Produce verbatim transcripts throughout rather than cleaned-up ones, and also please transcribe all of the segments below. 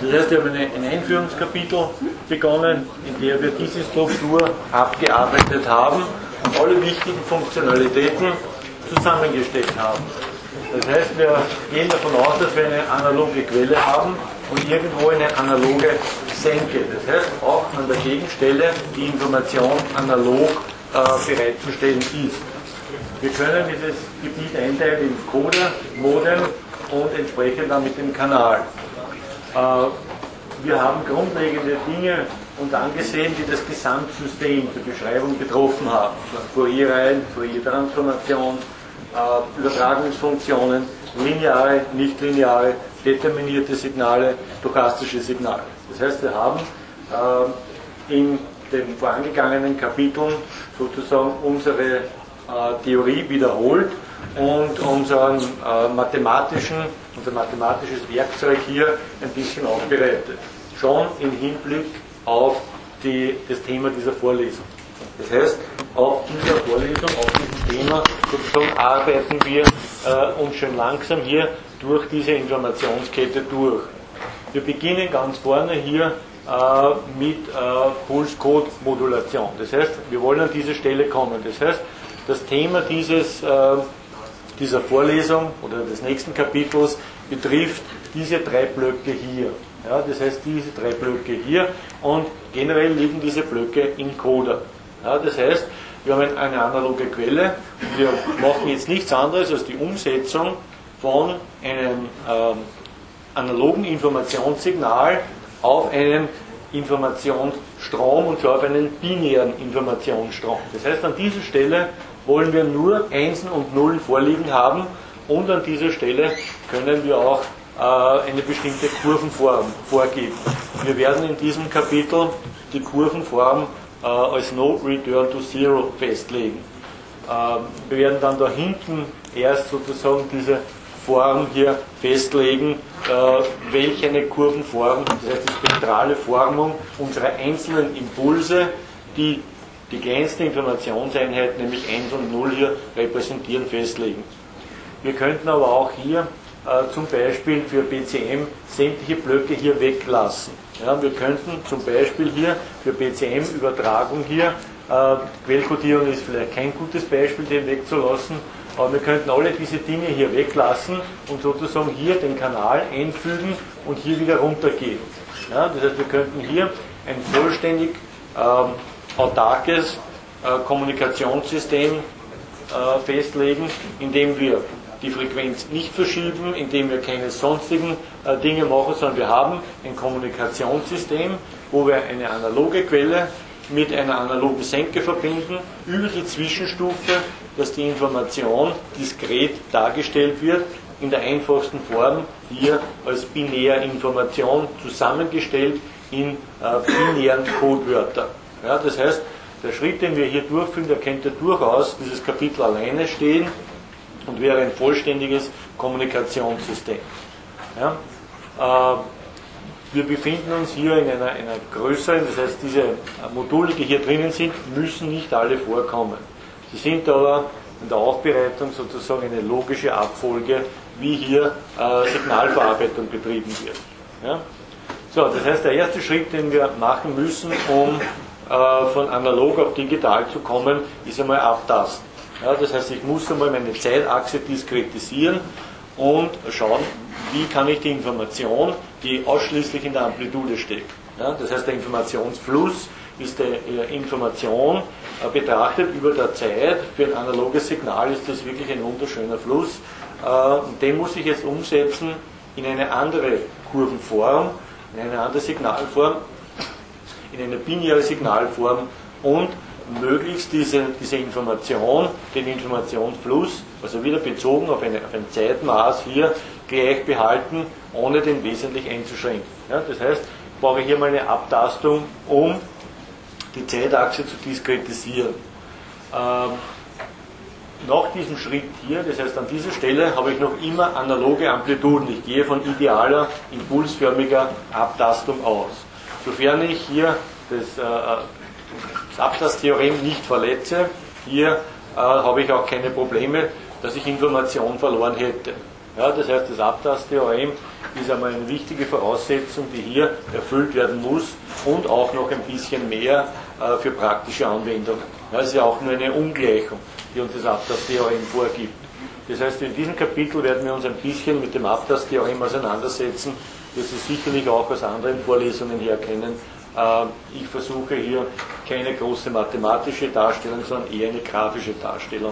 Das heißt, wir haben eine, ein Einführungskapitel begonnen, in der wir diese Struktur abgearbeitet haben und alle wichtigen Funktionalitäten zusammengesteckt haben. Das heißt, wir gehen davon aus, dass wir eine analoge Quelle haben und irgendwo eine analoge Senke. Das heißt, auch an der Gegenstelle die Information analog äh, bereitzustellen ist. Wir können dieses Gebiet einteilen in Coder, Modem und entsprechend dann mit dem Kanal. Äh, wir haben grundlegende Dinge uns angesehen, die das Gesamtsystem zur Beschreibung betroffen haben. Fourierreihen, Fourier-Transformation, äh, Übertragungsfunktionen, lineare, nichtlineare, determinierte Signale, stochastische Signale. Das heißt, wir haben äh, in den vorangegangenen Kapiteln sozusagen unsere äh, Theorie wiederholt und unseren äh, mathematischen, unser mathematisches Werkzeug hier ein bisschen aufbereitet. Schon im Hinblick auf die, das Thema dieser Vorlesung. Das heißt, auf dieser Vorlesung, auf diesem Thema sozusagen arbeiten wir äh, uns schon langsam hier durch diese Informationskette durch. Wir beginnen ganz vorne hier äh, mit äh, Pulse-Code-Modulation. Das heißt, wir wollen an diese Stelle kommen. Das heißt, das Thema dieses, äh, dieser Vorlesung oder des nächsten Kapitels betrifft diese drei Blöcke hier. Ja, das heißt, diese drei Blöcke hier und generell liegen diese Blöcke im Coder. Ja, das heißt, wir haben eine analoge Quelle und wir machen jetzt nichts anderes als die Umsetzung von einem ähm, analogen Informationssignal auf einen Informationsstrom und zwar auf einen binären Informationsstrom. Das heißt, an dieser Stelle wollen wir nur Einsen und Nullen vorliegen haben und an dieser Stelle können wir auch äh, eine bestimmte Kurvenform vorgeben. Wir werden in diesem Kapitel die Kurvenform äh, als No Return to Zero festlegen. Äh, wir werden dann da hinten erst sozusagen diese Form hier festlegen, äh, welche eine Kurvenform, das heißt die spektrale Formung unserer einzelnen Impulse, die die kleinste Informationseinheit, nämlich eins und null hier repräsentieren, festlegen. Wir könnten aber auch hier äh, zum Beispiel für B C M sämtliche Blöcke hier weglassen. Ja, wir könnten zum Beispiel hier für B C M-Übertragung hier, äh, Quellcodierung ist vielleicht kein gutes Beispiel, den wegzulassen, aber wir könnten alle diese Dinge hier weglassen und sozusagen hier den Kanal einfügen und hier wieder runtergehen. Ja, das heißt, wir könnten hier ein vollständig ähm, autarkes äh, Kommunikationssystem äh, festlegen, indem wir die Frequenz nicht verschieben, indem wir keine sonstigen äh, Dinge machen, sondern wir haben ein Kommunikationssystem, wo wir eine analoge Quelle mit einer analogen Senke verbinden, über die Zwischenstufe, dass die Information diskret dargestellt wird, in der einfachsten Form hier als Binärinformation zusammengestellt in äh, binären Codewörter. Ja, das heißt, der Schritt, den wir hier durchführen, der könnte durchaus dieses Kapitel alleine stehen und wäre ein vollständiges Kommunikationssystem. Ja, äh, wir befinden uns hier in einer, einer größeren, das heißt, diese Module, die hier drinnen sind, müssen nicht alle vorkommen. Sie sind aber in der Aufbereitung sozusagen eine logische Abfolge, wie hier äh, Signalverarbeitung betrieben wird. Ja? So, das heißt, der erste Schritt, den wir machen müssen, um äh, von analog auf digital zu kommen, ist einmal abtasten. Ja, das heißt, ich muss einmal meine Zeitachse diskretisieren und schauen, wie kann ich die Information, die ausschließlich in der Amplitude steckt. Ja, das heißt, der Informationsfluss ist die Information äh, betrachtet über der Zeit. Für ein analoges Signal ist das wirklich ein wunderschöner Fluss. Äh, und den muss ich jetzt umsetzen in eine andere Kurvenform, in eine andere Signalform, in eine binäre Signalform und möglichst diese, diese Information, den Informationsfluss, also wieder bezogen auf, eine, auf ein Zeitmaß hier, gleich behalten, ohne den wesentlich einzuschränken. Ja, das heißt, ich brauche hier mal eine Abtastung, um die Zeitachse zu diskretisieren. Ähm, nach diesem Schritt hier, das heißt an dieser Stelle, habe ich noch immer analoge Amplituden. Ich gehe von idealer, impulsförmiger Abtastung aus. Sofern ich hier das, äh, das Abtasttheorem nicht verletze, hier äh, habe ich auch keine Probleme, dass ich Information verloren hätte. Ja, das heißt, das Abtasttheorem ist einmal eine wichtige Voraussetzung, die hier erfüllt werden muss und auch noch ein bisschen mehr äh, für praktische Anwendungen. Das ist ja auch nur eine Ungleichung, die uns das Abtastheorem vorgibt. Das heißt, in diesem Kapitel werden wir uns ein bisschen mit dem Abtastheorem auseinandersetzen, das Sie sicherlich auch aus anderen Vorlesungen her kennen. Äh, ich versuche hier keine große mathematische Darstellung, sondern eher eine grafische Darstellung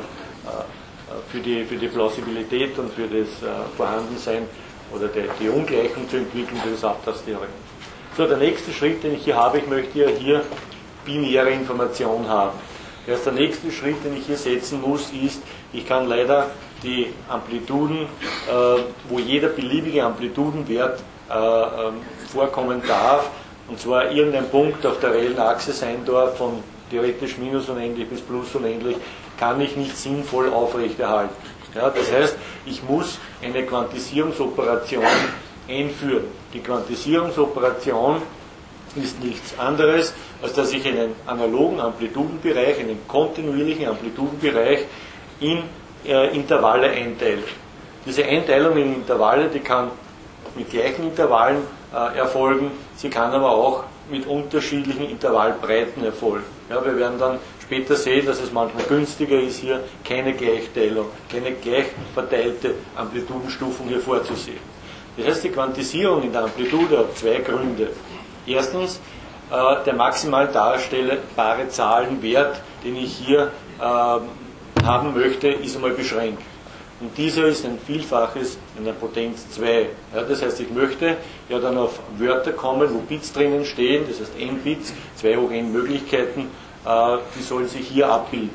äh, für, die, für die Plausibilität und für das äh, Vorhandensein oder die, die Ungleichung zu entwickeln für das Abtastheorem. So, der nächste Schritt, den ich hier habe, ich möchte ja hier binäre Information haben. Erst der nächste Schritt, den ich hier setzen muss, ist, ich kann leider die Amplituden, äh, wo jeder beliebige Amplitudenwert äh, äh, vorkommen darf, und zwar irgendein Punkt auf der reellen Achse sein darf, von theoretisch minus unendlich bis plus unendlich, kann ich nicht sinnvoll aufrechterhalten. Ja, das heißt, ich muss eine Quantisierungsoperation einführen. Die Quantisierungsoperation ist nichts anderes, als dass ich einen analogen Amplitudenbereich, einen kontinuierlichen Amplitudenbereich in äh, Intervalle einteile. Diese Einteilung in Intervalle, die kann mit gleichen Intervallen äh, erfolgen, sie kann aber auch mit unterschiedlichen Intervallbreiten erfolgen. Ja, wir werden dann später sehen, dass es manchmal günstiger ist, hier keine Gleichteilung, keine gleich verteilte Amplitudenstufung hier vorzusehen. Das heißt, die Quantisierung in der Amplitude hat zwei Gründe. Erstens, äh, der maximal darstellbare Zahlenwert, den ich hier äh, haben möchte, ist einmal beschränkt. Und dieser ist ein Vielfaches in der Potenz zwei. Ja, das heißt, ich möchte ja dann auf Wörter kommen, wo Bits drinnen stehen, das heißt n Bits, zwei hoch n Möglichkeiten, äh, die sollen sich hier abbilden.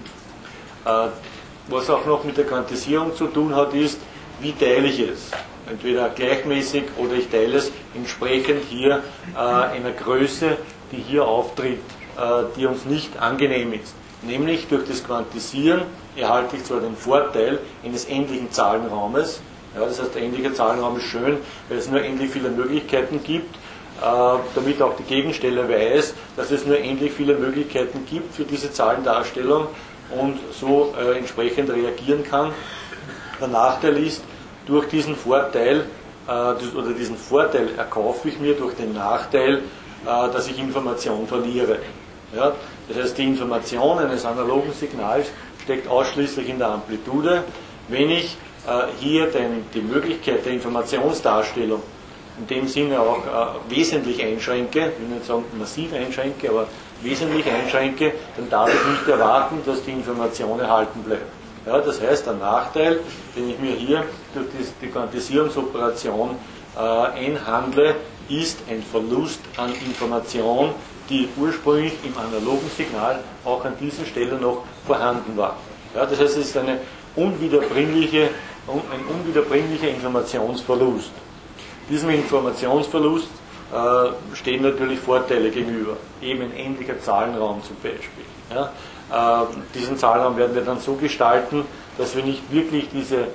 Äh, was auch noch mit der Quantisierung zu tun hat, ist, wie teile ich es? Entweder gleichmäßig oder ich teile es entsprechend hier äh, einer Größe, die hier auftritt, äh, die uns nicht angenehm ist. Nämlich durch das Quantisieren erhalte ich zwar den Vorteil eines endlichen Zahlenraumes, ja, das heißt, der endliche Zahlenraum ist schön, weil es nur endlich viele Möglichkeiten gibt, äh, damit auch die Gegensteller weiß, dass es nur endlich viele Möglichkeiten gibt für diese Zahlendarstellung und so äh, entsprechend reagieren kann. Der Nachteil ist, durch diesen Vorteil, äh, oder diesen Vorteil erkaufe ich mir durch den Nachteil, äh, dass ich Information verliere. Ja? Das heißt, die Information eines analogen Signals steckt ausschließlich in der Amplitude. Wenn ich äh, hier den, die Möglichkeit der Informationsdarstellung in dem Sinne auch äh, wesentlich einschränke, ich will nicht sagen massiv einschränke, aber wesentlich einschränke, dann darf ich nicht erwarten, dass die Information erhalten bleibt. Ja, das heißt, der Nachteil, den ich mir hier durch die, die Quantisierungsoperation äh, einhandle, ist ein Verlust an Information, die ursprünglich im analogen Signal auch an dieser Stelle noch vorhanden war. Ja, das heißt, es ist eine unwiederbringliche, ein unwiederbringlicher Informationsverlust. Diesem Informationsverlust äh, stehen natürlich Vorteile gegenüber, eben ein endlicher Zahlenraum zum Beispiel. Ja. Äh, diesen Zahlenraum werden wir dann so gestalten, dass wir nicht wirklich diese äh,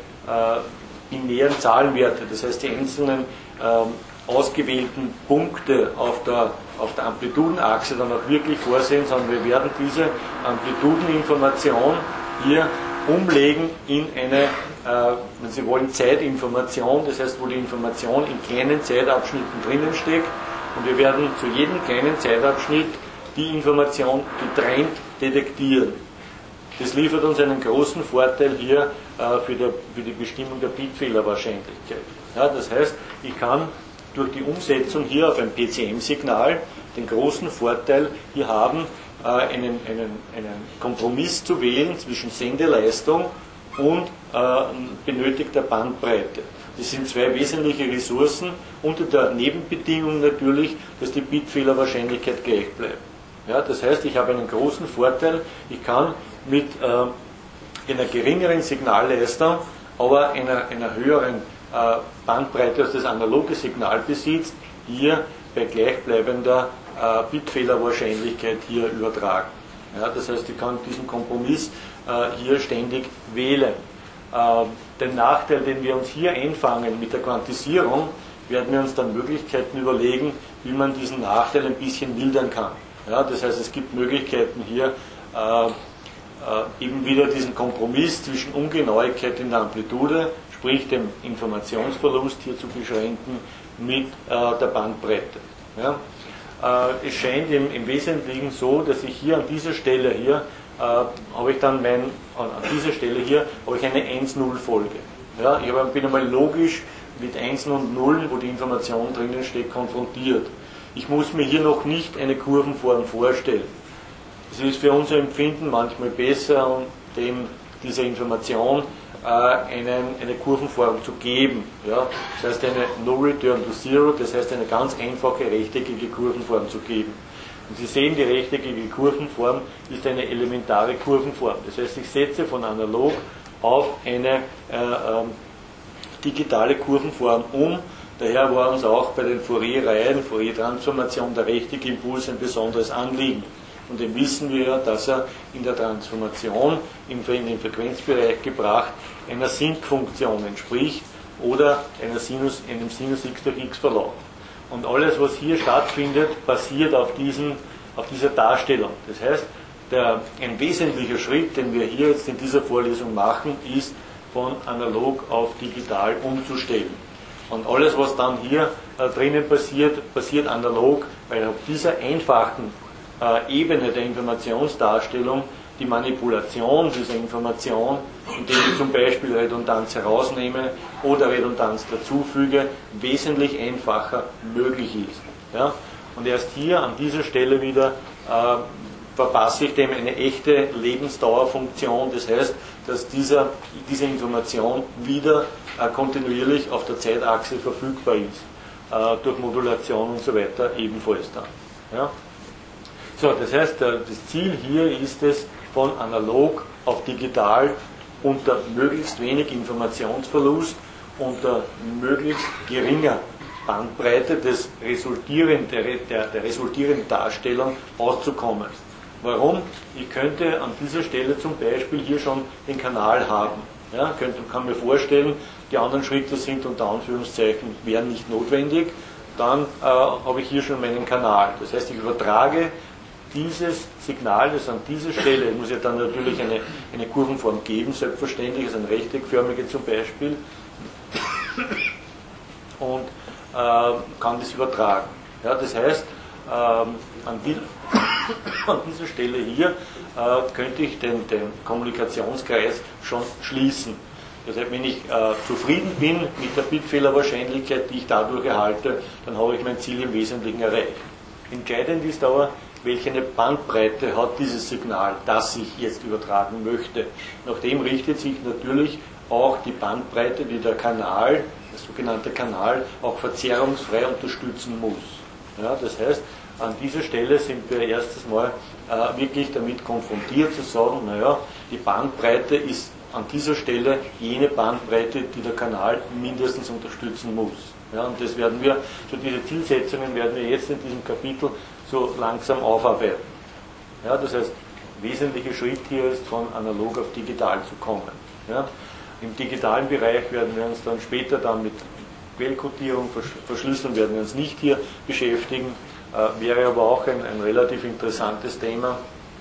binären Zahlenwerte, das heißt die einzelnen äh, ausgewählten Punkte auf der, auf der Amplitudenachse dann auch wirklich vorsehen, sondern wir werden diese Amplitudeninformation hier umlegen in eine, äh, wenn Sie wollen, Zeitinformation, das heißt, wo die Information in kleinen Zeitabschnitten drinnen steckt und wir werden zu jedem kleinen Zeitabschnitt die Information getrennt detektieren. Das liefert uns einen großen Vorteil hier äh, für, der, für die Bestimmung der Bitfehlerwahrscheinlichkeit. Ja, das heißt, ich kann durch die Umsetzung hier auf ein P C M-Signal den großen Vorteil hier haben, äh, einen, einen, einen Kompromiss zu wählen zwischen Sendeleistung und äh, benötigter Bandbreite. Das sind zwei wesentliche Ressourcen unter der Nebenbedingung natürlich, dass die Bitfehlerwahrscheinlichkeit gleich bleibt. Ja, das heißt, ich habe einen großen Vorteil, ich kann mit äh, einer geringeren Signalleistung, aber einer, einer höheren äh, Bandbreite, als das analoge Signal besitzt, hier bei gleichbleibender äh, Bitfehlerwahrscheinlichkeit hier übertragen. Ja, das heißt, ich kann diesen Kompromiss äh, hier ständig wählen. Äh, den Nachteil, den wir uns hier einfangen mit der Quantisierung, werden wir uns dann Möglichkeiten überlegen, wie man diesen Nachteil ein bisschen mildern kann. Ja, das heißt, es gibt Möglichkeiten hier äh, äh, eben wieder diesen Kompromiss zwischen Ungenauigkeit in der Amplitude, sprich dem Informationsverlust hier zu beschränken, mit äh, der Bandbreite. Ja? Äh, es scheint im, im Wesentlichen so, dass ich hier an dieser Stelle hier, äh, habe ich dann mein, an dieser Stelle hier, habe ich eine eins null Folge. Ja? Ich habe, bin einmal logisch mit eins und null, wo die Information drinnen steht, konfrontiert. Ich muss mir hier noch nicht eine Kurvenform vorstellen. Es ist für unser Empfinden manchmal besser, um dem, dieser Information äh, einen, eine Kurvenform zu geben. Ja? Das heißt, eine No Return to Zero, das heißt, eine ganz einfache rechteckige Kurvenform zu geben. Und Sie sehen, die rechteckige Kurvenform ist eine elementare Kurvenform. Das heißt, ich setze von analog auf eine äh, äh, digitale Kurvenform um. Daher war uns auch bei den Fourier-Reihen, Fourier-Transformation, der rechtecke Impuls ein besonderes Anliegen. Und dem wissen wir ja, dass er in der Transformation in den Frequenzbereich gebracht einer Sinkfunktion entspricht oder einer Sinus, einem Sinus x durch x Verlauf. Und alles, was hier stattfindet, basiert auf, diesen, auf dieser Darstellung. Das heißt, der, ein wesentlicher Schritt, den wir hier jetzt in dieser Vorlesung machen, ist, von analog auf digital umzustellen. Und alles, was dann hier äh, drinnen passiert, passiert analog, weil auf dieser einfachen äh, Ebene der Informationsdarstellung die Manipulation dieser Information, indem ich zum Beispiel Redundanz herausnehme oder Redundanz dazufüge, wesentlich einfacher möglich ist. Ja? Und erst hier an dieser Stelle wieder äh, verpasse ich dem eine echte Lebensdauerfunktion, das heißt, dass dieser, diese Information wieder äh, kontinuierlich auf der Zeitachse verfügbar ist, äh, durch Modulation und so weiter ebenfalls dann. Ja? So, das heißt, äh, das Ziel hier ist es, von analog auf digital unter möglichst wenig Informationsverlust, unter möglichst geringer Bandbreite des resultierenden, der, der resultierenden Darstellung auszukommen. Warum? Ich könnte an dieser Stelle zum Beispiel hier schon den Kanal haben. Ja, könnte, kann mir vorstellen, die anderen Schritte sind unter Anführungszeichen, wären nicht notwendig. Dann äh, habe ich hier schon meinen Kanal. Das heißt, ich übertrage dieses Signal, das an dieser Stelle, muss ja dann natürlich eine, eine Kurvenform geben, selbstverständlich, also eine rechteckförmige zum Beispiel, und äh, kann das übertragen. Ja, das heißt, ähm, an, die, an dieser Stelle hier äh, könnte ich den, den Kommunikationskreis schon schließen. Das heißt, wenn ich äh, zufrieden bin mit der Bitfehlerwahrscheinlichkeit, die ich dadurch erhalte, dann habe ich mein Ziel im Wesentlichen erreicht. Entscheidend ist aber, welche eine Bandbreite hat dieses Signal, das ich jetzt übertragen möchte. Nach dem richtet sich natürlich auch die Bandbreite, die der Kanal, der sogenannte Kanal, auch verzerrungsfrei unterstützen muss. Ja, das heißt, an dieser Stelle sind wir erstes Mal äh, wirklich damit konfrontiert zu sagen, naja, die Bandbreite ist an dieser Stelle jene Bandbreite, die der Kanal mindestens unterstützen muss. Ja, und das werden wir, so diese Zielsetzungen werden wir jetzt in diesem Kapitel so langsam aufarbeiten. Ja, das heißt, der wesentliche Schritt hier ist, von analog auf digital zu kommen. Ja, im digitalen Bereich werden wir uns dann später dann mit Quellcodierung, Verschlüsselung werden wir uns nicht hier beschäftigen, äh, wäre aber auch ein, ein relativ interessantes Thema.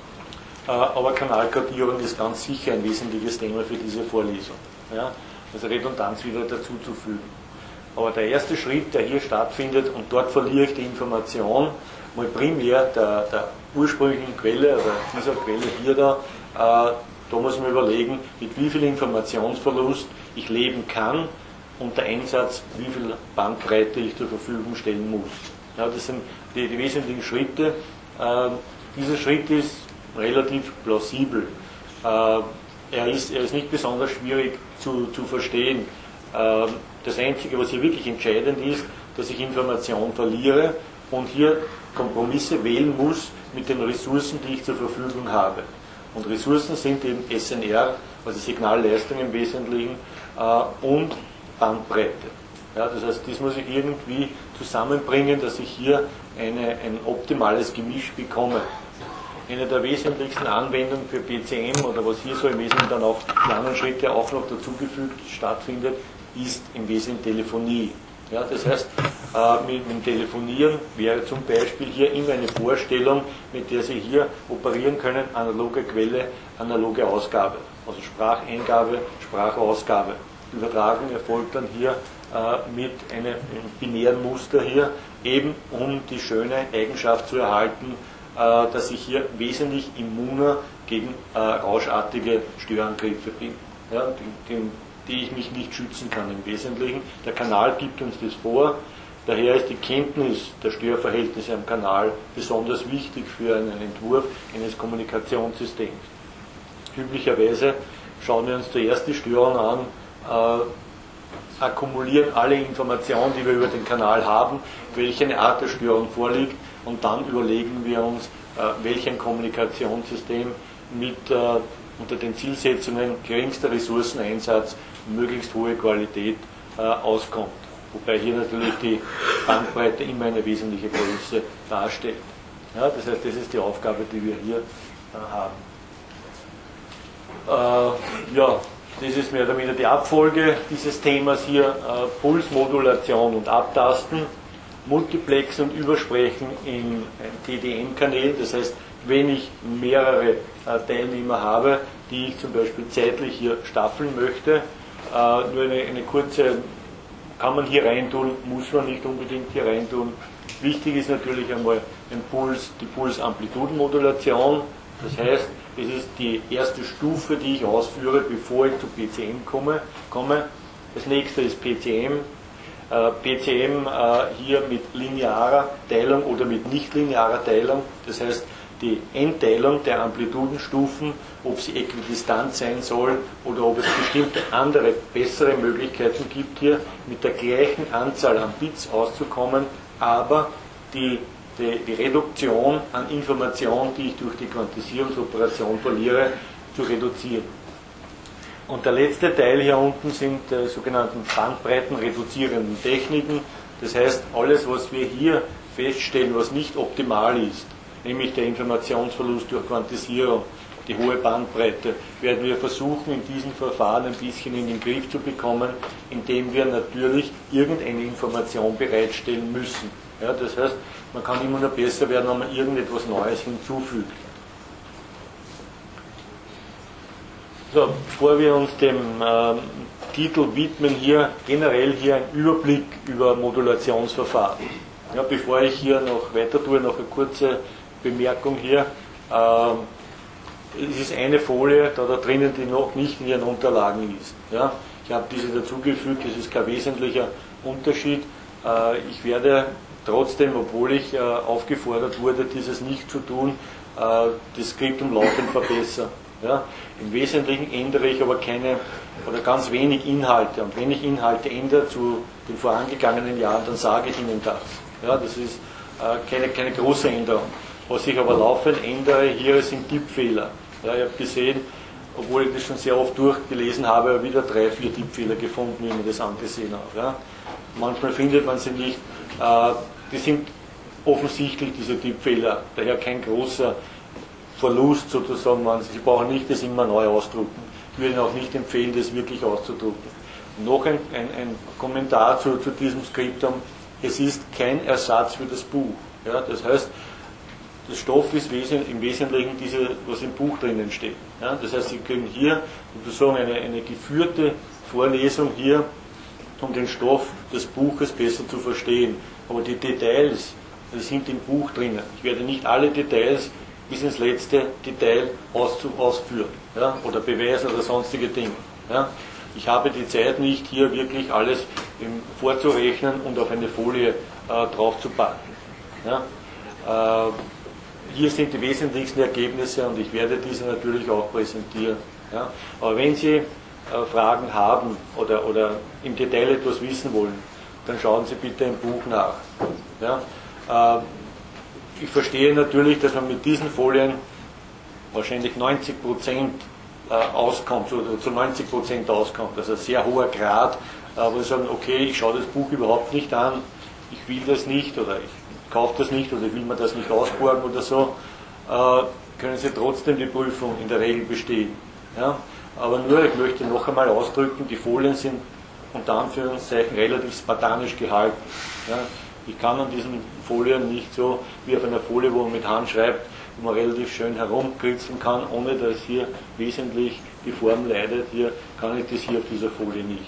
Äh, aber Kanalcodierung ist ganz sicher ein wesentliches Thema für diese Vorlesung. Ja, also Redundanz wieder dazuzufügen. Aber der erste Schritt, der hier stattfindet, und dort verliere ich die Information, mal primär der, der ursprünglichen Quelle, also dieser Quelle hier da, äh, da muss man überlegen, mit wie viel Informationsverlust ich leben kann und der Einsatz, wie viel Bandbreite ich zur Verfügung stellen muss. Ja, das sind die, die wesentlichen Schritte. Äh, dieser Schritt ist relativ plausibel. Äh, er, ist, er ist nicht besonders schwierig zu, zu verstehen. Äh, das Einzige, was hier wirklich entscheidend ist, dass ich Information verliere und hier Kompromisse wählen muss mit den Ressourcen, die ich zur Verfügung habe. Und Ressourcen sind eben S N R, also Signalleistung im Wesentlichen, äh, und Bandbreite. Ja, das heißt, das muss ich irgendwie zusammenbringen, dass ich hier eine, ein optimales Gemisch bekomme. Eine der wesentlichsten Anwendungen für P C M, oder was hier so im Wesentlichen dann auch die anderen Schritte auch noch dazugefügt stattfindet, ist im Wesentlichen Telefonie. Ja, das heißt, äh, mit dem Telefonieren wäre zum Beispiel hier immer eine Vorstellung, mit der Sie hier operieren können, analoge Quelle, analoge Ausgabe. Also Spracheingabe, Sprachausgabe. Die Übertragung erfolgt dann hier äh, mit einem binären Muster hier, eben um die schöne Eigenschaft zu erhalten, äh, dass ich hier wesentlich immuner gegen äh, rauschartige Störangriffe bin, ja, die, die, die ich mich nicht schützen kann im Wesentlichen. Der Kanal gibt uns das vor. Daher ist die Kenntnis der Störverhältnisse am Kanal besonders wichtig für einen Entwurf eines Kommunikationssystems. Üblicherweise schauen wir uns zuerst die Störung an, äh, akkumulieren alle Informationen, die wir über den Kanal haben, welche eine Art der Störung vorliegt, und dann überlegen wir uns, äh, welch Kommunikationssystem mit äh, unter den Zielsetzungen geringster Ressourceneinsatz, möglichst hohe Qualität äh, auskommt. Wobei hier natürlich die Bandbreite immer eine wesentliche Größe darstellt. Ja, das heißt, das ist die Aufgabe, die wir hier äh, haben. Äh, ja, das ist mehr oder weniger die Abfolge dieses Themas hier, äh, Pulsmodulation und Abtasten, Multiplex und Übersprechen in T D M-Kanälen, das heißt, wenn ich mehrere äh, Teilnehmer habe, die ich zum Beispiel zeitlich hier staffeln möchte, äh, nur eine, eine kurze, kann man hier reintun, muss man nicht unbedingt hier reintun. Wichtig ist natürlich einmal ein Puls, die Pulsamplitudenmodulation, das heißt, es ist die erste Stufe, die ich ausführe, bevor ich zu P C M komme. komme. Das nächste ist P C M. Äh, P C M äh, hier mit linearer Teilung oder mit nichtlinearer Teilung, das heißt, die Endteilung der Amplitudenstufen, ob sie äquidistant sein soll oder ob es bestimmte andere, bessere Möglichkeiten gibt, hier mit der gleichen Anzahl an Bits auszukommen, aber die, die, die Reduktion an Information, die ich durch die Quantisierungsoperation verliere, zu reduzieren. Und der letzte Teil hier unten sind die sogenannten bandbreitenreduzierenden Techniken, das heißt, alles, was wir hier feststellen, was nicht optimal ist, nämlich der Informationsverlust durch Quantisierung, die hohe Bandbreite, werden wir versuchen, in diesen Verfahren ein bisschen in den Griff zu bekommen, indem wir natürlich irgendeine Information bereitstellen müssen. Ja, das heißt, man kann immer nur besser werden, wenn man irgendetwas Neues hinzufügt. So, bevor wir uns dem ähm, Titel widmen, hier generell hier ein Überblick über Modulationsverfahren. Ja, bevor ich hier noch weiter tue, noch eine kurze Bemerkung hier. Ähm, es ist eine Folie da, da drinnen, die noch nicht in Ihren Unterlagen ist. Ja? Ich habe diese dazugefügt, es ist kein wesentlicher Unterschied. Äh, ich werde trotzdem, obwohl ich äh, aufgefordert wurde, dieses nicht zu tun, äh, das Skriptum laufend verbessern. Ja? Im Wesentlichen ändere ich aber keine oder ganz wenig Inhalte. Und wenn ich Inhalte ändere zu den vorangegangenen Jahren, dann sage ich Ihnen das. Ja, das ist äh, keine, keine große Änderung. Was ich aber laufend ändere hier sind Tippfehler. Ja, ich habe gesehen, obwohl ich das schon sehr oft durchgelesen habe, wieder drei, vier Tippfehler gefunden, wie man das angesehen hat. Ja. Manchmal findet man sie nicht. Äh, die sind offensichtlich, diese Tippfehler, daher kein großer Verlust sozusagen. Sie brauchen nicht das immer neu ausdrucken. Ich würde Ihnen auch nicht empfehlen, das wirklich auszudrucken. Noch ein, ein, ein Kommentar zu, zu diesem Skriptum. Es ist kein Ersatz für das Buch. Ja, das heißt, der Stoff ist im Wesentlichen diese, was im Buch drinnen steht. Ja, das heißt, Sie kriegen hier sozusagen eine, eine geführte Vorlesung hier, um den Stoff des Buches besser zu verstehen. Aber die Details, die sind im Buch drinnen. Ich werde nicht alle Details bis ins letzte Detail ausführen, ja, oder beweisen oder sonstige Dinge. Ja. Ich habe die Zeit nicht, hier wirklich alles vorzurechnen und auf eine Folie äh, draufzupacken. Ja. Äh, hier sind die wesentlichsten Ergebnisse und ich werde diese natürlich auch präsentieren. Ja. Aber wenn Sie äh, Fragen haben oder, oder im Detail etwas wissen wollen, dann schauen Sie bitte im Buch nach. Ja. Äh, ich verstehe natürlich, dass man mit diesen Folien wahrscheinlich neunzig Prozent auskommt, oder zu neunzig Prozent auskommt, also ein sehr hoher Grad, wo Sie sagen, okay, ich schaue das Buch überhaupt nicht an, ich will das nicht oder ich kaufe das nicht oder ich will mir das nicht ausborgen oder so, äh, können Sie trotzdem die Prüfung in der Regel bestehen. Ja? Aber nur, ich möchte noch einmal ausdrücken, die Folien sind unter Anführungszeichen relativ spartanisch gehalten. Ja? Ich kann an diesen Folien nicht so wie auf einer Folie, wo man mit Hand schreibt, wo man relativ schön herumkritzeln kann, ohne dass hier wesentlich die Form leidet. Hier kann ich das hier auf dieser Folie nicht.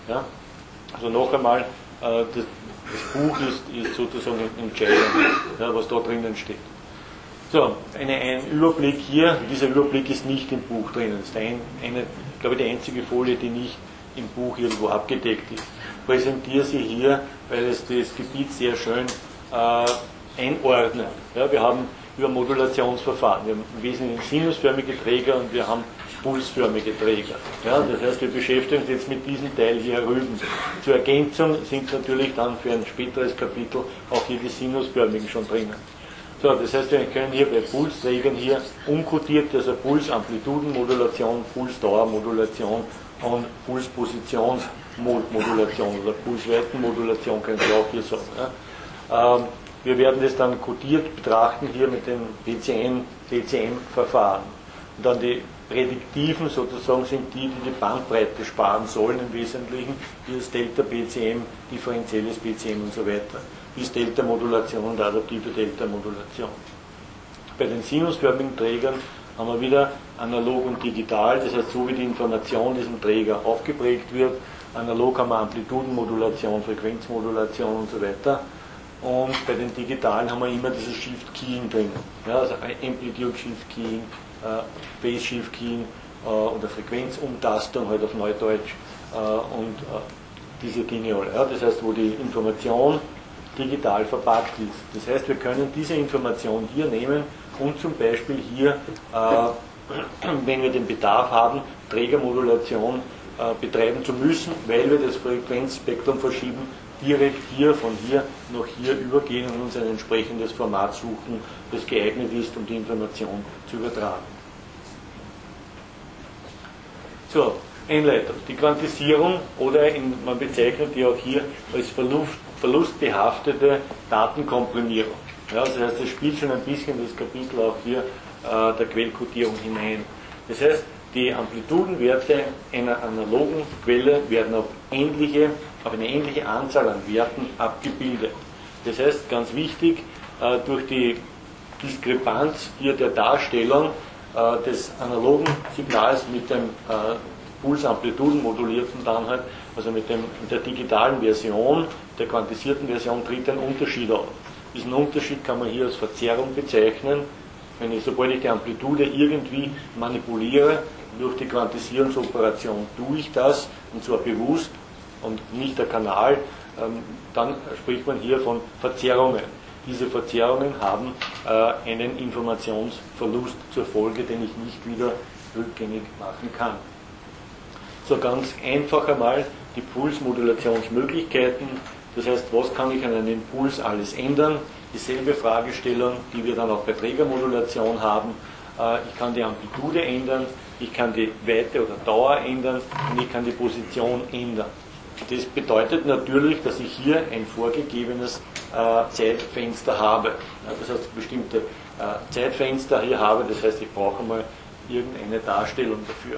Ja? Also noch einmal, äh, das, das Buch ist, ist sozusagen entscheidend, ja, was da drinnen steht. So, eine, ein Überblick hier, dieser Überblick ist nicht im Buch drinnen, das ist ein, eine, glaube ich, die einzige Folie, die nicht im Buch irgendwo abgedeckt ist. Ich präsentiere sie hier, weil es das Gebiet sehr schön äh, einordnet. Ja, wir haben über Modulationsverfahren, wir haben im Wesentlichen sinusförmige Träger und wir haben pulsförmige Träger. Ja, das heißt, wir beschäftigen uns jetzt mit diesem Teil hier rüben. Zur Ergänzung sind natürlich dann für ein späteres Kapitel auch hier die sinusförmigen schon drinnen. So, das heißt, wir können hier bei Pulsträgern hier umkodiert, also Pulsamplitudenmodulation, Pulsdauermodulation und Pulspositionsmodulation oder Pulsweitenmodulation können wir auch hier sagen. Ja. Ähm, wir werden das dann kodiert betrachten hier mit dem D C M-Verfahren. Und dann die Prädiktiven sozusagen sind die, die die Bandbreite sparen sollen im Wesentlichen, wie das Delta-B C M, differenzielles B C M und so weiter, bis Delta-Modulation und adaptive Delta-Modulation. Bei den sinusförmigen Trägern haben wir wieder analog und digital, das heißt, so wie die Information diesem Träger aufgeprägt wird, analog haben wir Amplitudenmodulation, Frequenzmodulation und so weiter. Und bei den digitalen haben wir immer dieses Shift Keying drin. Ja, also Amplitude Shift Keying, äh, Phase Shift Keying äh, oder Frequenzumtastung halt auf Neudeutsch äh, und äh, diese Dinge alle. Ja, das heißt, wo die Information digital verpackt ist. Das heißt, wir können diese Information hier nehmen und zum Beispiel hier, äh, wenn wir den Bedarf haben, Trägermodulation äh, betreiben zu müssen, weil wir das Frequenzspektrum verschieben, direkt hier von hier nach hier übergehen und uns ein entsprechendes Format suchen, das geeignet ist, um die Information zu übertragen. So, Einleitung. Die Quantisierung oder in, man bezeichnet die auch hier als Verlust, verlustbehaftete Datenkomprimierung. Ja, das heißt, es spielt schon ein bisschen das Kapitel auch hier äh, der Quellkodierung hinein. Das heißt, die Amplitudenwerte einer analogen Quelle werden auf, ähnliche, auf eine ähnliche Anzahl an Werten abgebildet. Das heißt, ganz wichtig, äh, durch die Diskrepanz hier der Darstellung äh, des analogen Signals mit dem äh, Pulsamplitudenmodulierten dann halt, also mit, dem, mit der digitalen Version, der quantisierten Version, tritt ein Unterschied auf. Diesen Unterschied kann man hier als Verzerrung bezeichnen. Wenn ich, sobald ich die Amplitude irgendwie manipuliere, durch die Quantisierungsoperation tue ich das, und zwar bewusst und nicht der Kanal, ähm, dann spricht man hier von Verzerrungen. Diese Verzerrungen haben äh, einen Informationsverlust zur Folge, den ich nicht wieder rückgängig machen kann. So ganz einfach einmal die Pulsmodulationsmöglichkeiten, das heißt, was kann ich an einem Impuls alles ändern? Dieselbe Fragestellung, die wir dann auch bei Trägermodulation haben. Ich kann die Amplitude ändern, ich kann die Weite oder Dauer ändern und ich kann die Position ändern. Das bedeutet natürlich, dass ich hier ein vorgegebenes Zeitfenster habe. Das heißt, bestimmte Zeitfenster hier habe, das heißt, ich brauche mal irgendeine Darstellung dafür.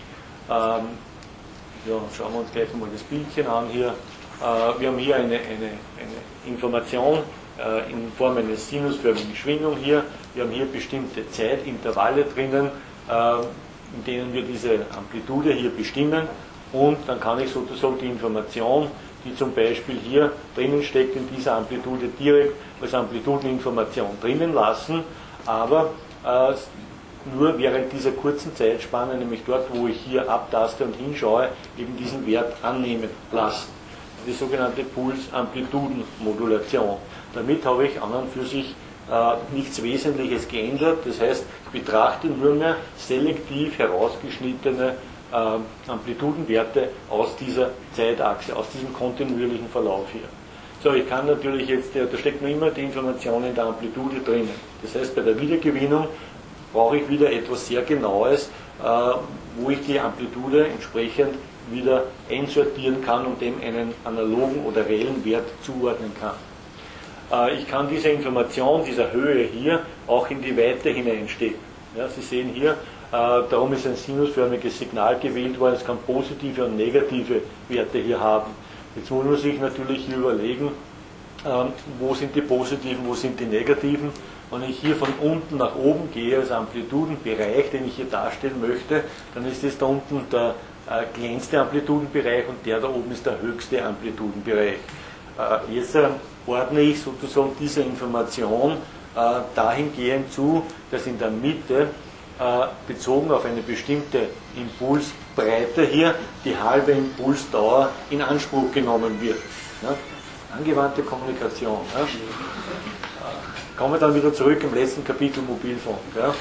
Ja, schauen wir uns gleich mal das Bildchen an hier. Wir haben hier eine, eine, eine Information in Form einer sinusförmigen Schwingung hier. Wir haben hier bestimmte Zeitintervalle drinnen, in denen wir diese Amplitude hier bestimmen, und dann kann ich sozusagen die Information, die zum Beispiel hier drinnen steckt, in dieser Amplitude direkt als Amplitudeninformation drinnen lassen, aber äh, nur während dieser kurzen Zeitspanne, nämlich dort, wo ich hier abtaste und hinschaue, eben diesen Wert annehmen lassen. Die sogenannte Pulsamplitudenmodulation. Damit habe ich an und für sich äh, nichts Wesentliches geändert. Das heißt, ich betrachte nur mehr selektiv herausgeschnittene äh, Amplitudenwerte aus dieser Zeitachse, aus diesem kontinuierlichen Verlauf hier. So, ich kann natürlich jetzt, da steckt noch immer die Information in der Amplitude drinnen. Das heißt, bei der Wiedergewinnung brauche ich wieder etwas sehr Genaues, äh, wo ich die Amplitude entsprechend wieder einsortieren kann und dem einen analogen oder reellen Wert zuordnen kann. Äh, ich kann diese Information, dieser Höhe hier, auch in die Weite hineinstecken. Ja, Sie sehen hier, äh, darum ist ein sinusförmiges Signal gewählt worden, es kann positive und negative Werte hier haben. Jetzt muss man sich natürlich hier überlegen, äh, wo sind die positiven, wo sind die negativen. Wenn ich hier von unten nach oben gehe, als Amplitudenbereich, den ich hier darstellen möchte, dann ist das da unten der äh, kleinste Amplitudenbereich und der da oben ist der höchste Amplitudenbereich. Äh, jetzt äh, ordne ich sozusagen diese Information äh, dahingehend zu, dass in der Mitte äh, bezogen auf eine bestimmte Impulsbreite hier die halbe Impulsdauer in Anspruch genommen wird. Ja? Angewandte Kommunikation. Ja? Kommen wir dann wieder zurück im letzten Kapitel Mobilfunk. Ja?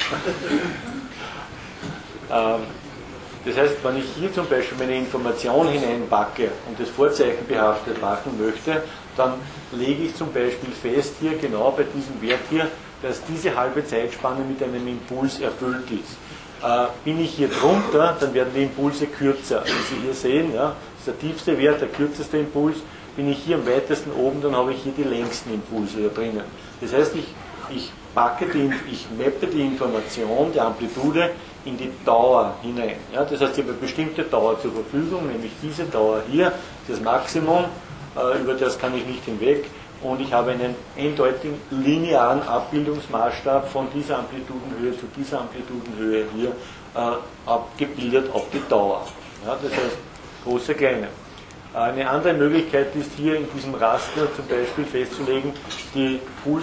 ähm, das heißt, wenn ich hier zum Beispiel meine Information hineinpacke und das Vorzeichen behaftet machen möchte, dann lege ich zum Beispiel fest hier genau bei diesem Wert hier, dass diese halbe Zeitspanne mit einem Impuls erfüllt ist. Äh, bin ich hier drunter, dann werden die Impulse kürzer. Wie Sie hier sehen, ja, ist der tiefste Wert, der kürzeste Impuls. Bin ich hier am weitesten oben, dann habe ich hier die längsten Impulse da drinnen. Das heißt, ich, ich packe die, ich mappe die Information der Amplitude in die Dauer hinein. Ja, das heißt, ich habe eine bestimmte Dauer zur Verfügung, nämlich diese Dauer hier, das Maximum, äh, über das kann ich nicht hinweg. Und ich habe einen eindeutigen linearen Abbildungsmaßstab von dieser Amplitudenhöhe zu dieser Amplitudenhöhe hier äh, abgebildet auf die Dauer. Ja, das heißt, große, kleine. Eine andere Möglichkeit ist hier in diesem Raster zum Beispiel festzulegen, die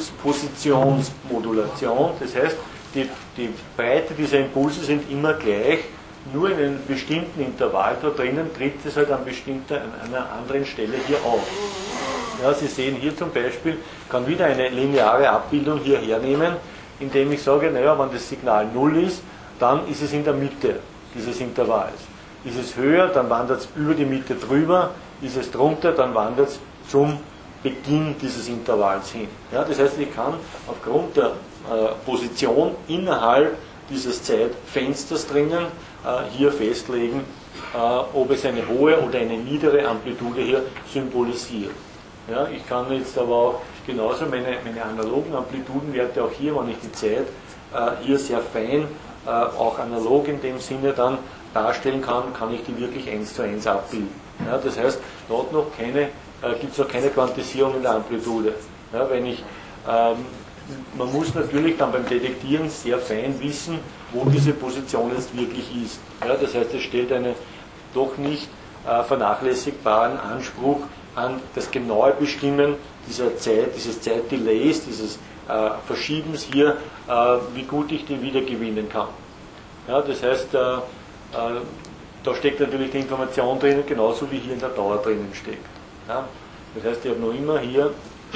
Pulspositionsmodulation. Das heißt, die, die Breite dieser Impulse sind immer gleich, nur in einem bestimmten Intervall da drinnen tritt es halt an, bestimmter, an einer anderen Stelle hier auf. Ja, Sie sehen hier zum Beispiel, kann wieder eine lineare Abbildung hier hernehmen, indem ich sage, naja, wenn das Signal null ist, dann ist es in der Mitte dieses Intervalls. Ist es höher, dann wandert es über die Mitte drüber, ist es drunter, dann wandert es zum Beginn dieses Intervalls hin. Ja, das heißt, ich kann aufgrund der äh, Position innerhalb dieses Zeitfensters drinnen äh, hier festlegen, äh, ob es eine hohe oder eine niedere Amplitude hier symbolisiert. Ja, ich kann jetzt aber auch genauso meine, meine analogen Amplitudenwerte auch hier, wenn ich die Zeit äh, hier sehr fein, äh, auch analog in dem Sinne dann darstellen kann, kann ich die wirklich eins zu eins abbilden. Ja, das heißt, dort noch keine, äh, gibt es noch keine Quantisierung in der Amplitude. Ja, wenn ich, ähm, man muss natürlich dann beim Detektieren sehr fein wissen, wo diese Position jetzt wirklich ist. Ja, das heißt, es stellt einen doch nicht äh, vernachlässigbaren Anspruch an das genaue Bestimmen dieser Zeit, dieses Zeitdelays, dieses äh, Verschiebens hier, äh, wie gut ich die wiedergewinnen kann. Ja, das heißt, äh, äh, da steckt natürlich die Information drin, genauso wie hier in der Dauer drinnen steckt. Ja, das heißt, ich habe noch immer hier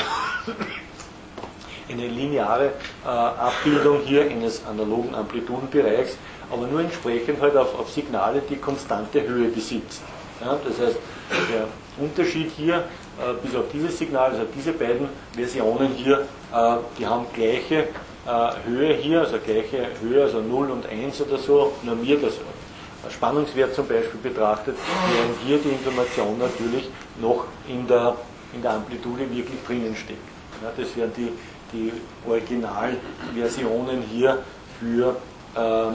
eine lineare äh, Abbildung hier eines analogen Amplitudenbereichs, aber nur entsprechend halt auf, auf Signale, die konstante Höhe besitzen. Ja, das heißt, der Unterschied hier, äh, bis auf dieses Signal, also diese beiden Versionen hier, äh, die haben gleiche äh, Höhe hier, also gleiche Höhe, also null und eins oder so, normiert, also Spannungswert zum Beispiel betrachtet, während hier die Information natürlich noch in der, in der Amplitude wirklich drinnen steckt. Ja, das wären die, die Originalversionen hier für äh,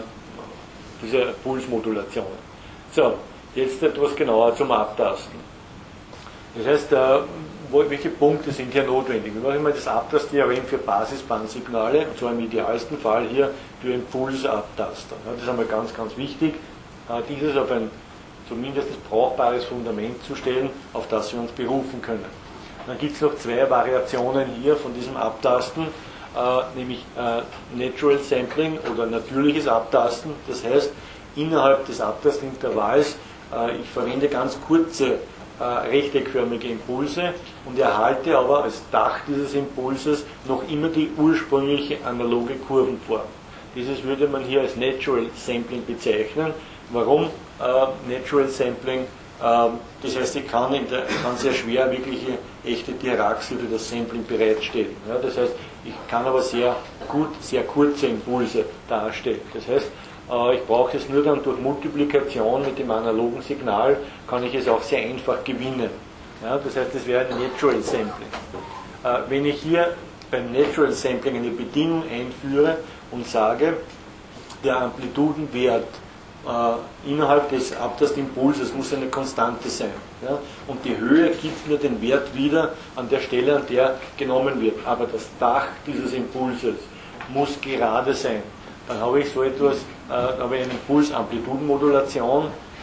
diese Pulsmodulationen. So, jetzt etwas genauer zum Abtasten. Das heißt, äh, wo, welche Punkte sind hier notwendig? Wir machen mal das Abtasttheorem für Basisbandsignale, und zwar im idealsten Fall hier für Impulsabtaster. Ja, das ist einmal ganz, ganz wichtig, äh, dieses auf ein zumindest brauchbares Fundament zu stellen, auf das wir uns berufen können. Dann gibt es noch zwei Variationen hier von diesem Abtasten, äh, nämlich äh, Natural Sampling oder natürliches Abtasten. Das heißt, innerhalb des Abtastintervalls, äh, ich verwende ganz kurze äh, rechteckförmige Impulse und erhalte aber als Dach dieses Impulses noch immer die ursprüngliche analoge Kurvenform. Dieses würde man hier als Natural Sampling bezeichnen. Warum äh, Natural Sampling? Das heißt, ich kann, in der, kann sehr schwer wirkliche echte Dirac-Achse für das Sampling bereitstellen. Ja, das heißt, ich kann aber sehr gut, sehr kurze Impulse darstellen. Das heißt, ich brauche es nur dann durch Multiplikation mit dem analogen Signal, kann ich es auch sehr einfach gewinnen. Ja, das heißt, das wäre ein Natural Sampling. Wenn ich hier beim Natural Sampling eine Bedingung einführe und sage, der Amplitudenwert Uh, innerhalb des Abtastimpulses muss eine Konstante sein. Ja? Und die Höhe gibt mir den Wert wieder an der Stelle, an der genommen wird. Aber das Dach dieses Impulses muss gerade sein. Dann habe ich so etwas, äh, habe ich eine Impulsamplitudenmodulation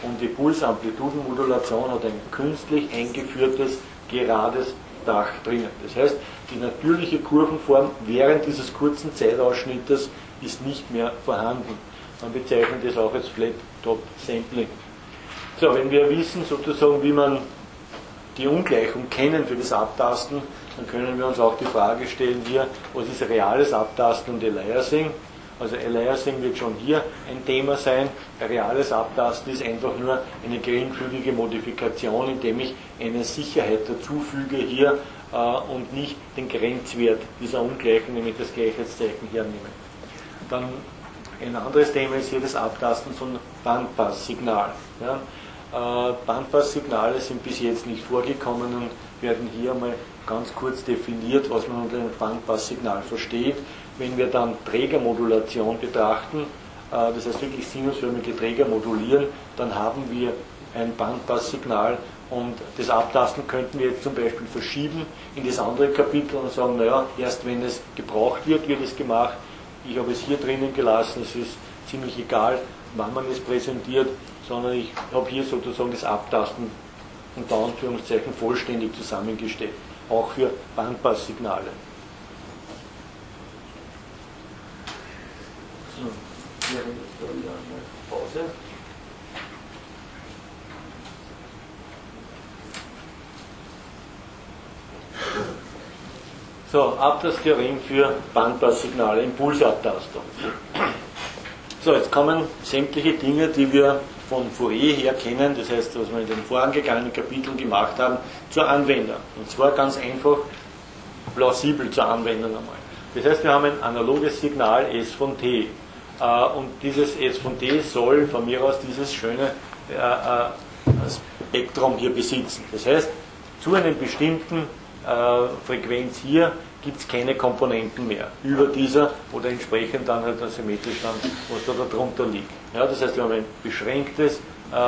und die Pulsamplitudenmodulation hat ein künstlich eingeführtes, gerades Dach drinnen. Das heißt, die natürliche Kurvenform während dieses kurzen Zeitausschnittes ist nicht mehr vorhanden. Man bezeichnet das auch als Flat-Top-Sampling. So, wenn wir wissen sozusagen, wie man die Ungleichung kennen für das Abtasten, dann können wir uns auch die Frage stellen hier, was ist reales Abtasten und Aliasing? Also Aliasing wird schon hier ein Thema sein. Reales Abtasten ist einfach nur eine geringfügige Modifikation, indem ich eine Sicherheit dazufüge hier äh, und nicht den Grenzwert dieser Ungleichung, nämlich das Gleichheitszeichen hernehme. Dann ein anderes Thema ist hier das Abtasten von Bandpasssignal. Ja. Äh, Bandpasssignale sind bis jetzt nicht vorgekommen und werden hier mal ganz kurz definiert, was man unter einem Bandpasssignal versteht. Wenn wir dann Trägermodulation betrachten, äh, das heißt wirklich sinusförmige Träger modulieren, dann haben wir ein Bandpasssignal und das Abtasten könnten wir jetzt zum Beispiel verschieben in das andere Kapitel und sagen, naja, erst wenn es gebraucht wird, wird es gemacht. Ich habe es hier drinnen gelassen, es ist ziemlich egal, wann man es präsentiert, sondern ich habe hier sozusagen das Abtasten unter Anführungszeichen vollständig zusammengestellt, auch für Bandpasssignale. So, hier haben wir wieder eine Pause. So, Abtastheorem für Bandpasssignale, Impulsabtastung. So, jetzt kommen sämtliche Dinge, die wir von Fourier her kennen, das heißt, was wir in den vorangegangenen Kapiteln gemacht haben, zur Anwendung. Und zwar ganz einfach, plausibel zur Anwendung einmal. Das heißt, wir haben ein analoges Signal S von T. Und dieses S von T soll von mir aus dieses schöne Spektrum hier besitzen. Das heißt, zu einem bestimmten Frequenz hier gibt es keine Komponenten mehr über dieser oder entsprechend dann halt symmetrisch dann, was da darunter liegt. Ja, das heißt, wir haben ein beschränktes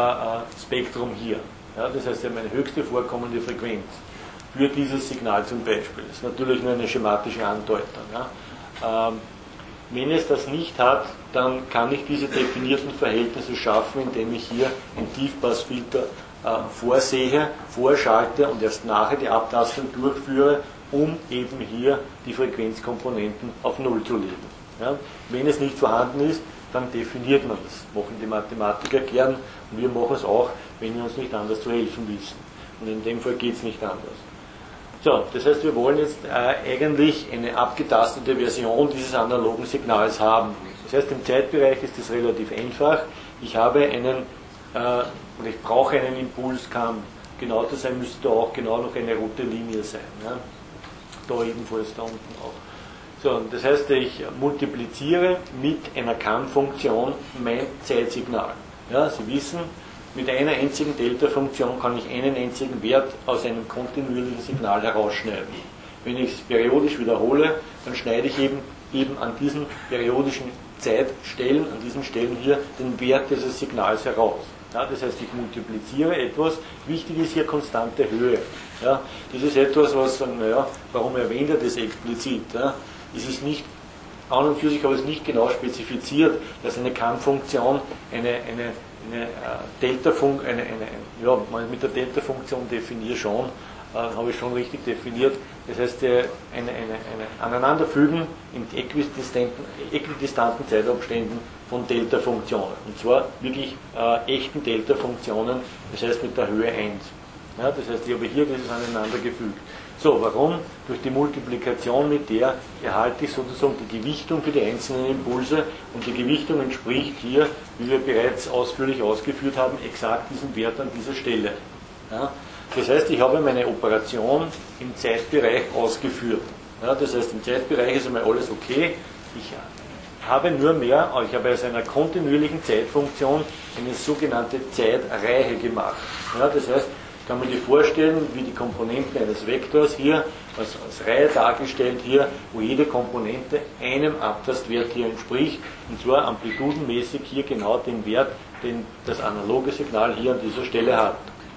äh, Spektrum hier. Ja, das heißt, wir haben eine höchste vorkommende Frequenz für dieses Signal zum Beispiel. Das ist natürlich nur eine schematische Andeutung. Ja. Ähm, wenn es das nicht hat, dann kann ich diese definierten Verhältnisse schaffen, indem ich hier ein Tiefpassfilter äh, vorsehe, vorschalte und erst nachher die Abtastung durchführe, um eben hier die Frequenzkomponenten auf Null zu legen. Ja. Wenn es nicht vorhanden ist, dann definiert man das. Machen die Mathematiker gern und wir machen es auch, wenn wir uns nicht anders zu helfen wissen. Und in dem Fall geht es nicht anders. So, das heißt, wir wollen jetzt äh, eigentlich eine abgetastete Version dieses analogen Signals haben. Das heißt, im Zeitbereich ist das relativ einfach. Ich habe einen, äh, oder ich brauche einen Impulskamm. Genau zu sein müsste da auch genau noch eine rote Linie sein. Ja? Da ebenfalls, da unten auch. So, das heißt, ich multipliziere mit einer Kammfunktion mein Zeitsignal. Ja, Sie wissen, mit einer einzigen Delta-Funktion kann ich einen einzigen Wert aus einem kontinuierlichen Signal herausschneiden. Wenn ich es periodisch wiederhole, dann schneide ich eben, eben an diesen periodischen Zeitstellen, an diesen Stellen hier, den Wert dieses Signals heraus. Ja, das heißt, ich multipliziere etwas. Wichtig ist hier konstante Höhe. Ja, das ist etwas, was, naja, warum erwähnt er das explizit? Ja? Es ist nicht, an und für sich habe ich es nicht genau spezifiziert, dass eine Kammfunktion eine, eine, eine äh, Delta-Funktion, eine, eine, ja, mit der Delta-Funktion definiere schon, äh, habe ich schon richtig definiert. Das heißt, äh, eine, eine, eine Aneinanderfügen in äquidistanten, äquidistanten Zeitabständen von Delta-Funktionen. Und zwar wirklich äh, echten Delta-Funktionen, das heißt mit der Höhe eins. Ja, das heißt, ich habe hier dieses aneinander gefügt. So, warum? Durch die Multiplikation mit der erhalte ich sozusagen die Gewichtung für die einzelnen Impulse und die Gewichtung entspricht hier, wie wir bereits ausführlich ausgeführt haben, exakt diesem Wert an dieser Stelle. Ja, das heißt, ich habe meine Operation im Zeitbereich ausgeführt. Ja, das heißt, im Zeitbereich ist einmal alles okay. Ich habe nur mehr, ich habe aus einer kontinuierlichen Zeitfunktion eine sogenannte Zeitreihe gemacht. Ja, das heißt, kann man sich vorstellen, wie die Komponenten eines Vektors hier, als, als Reihe dargestellt hier, wo jede Komponente einem Abtastwert hier entspricht, und zwar amplitudenmäßig hier genau den Wert, den das analoge Signal hier an dieser Stelle hat.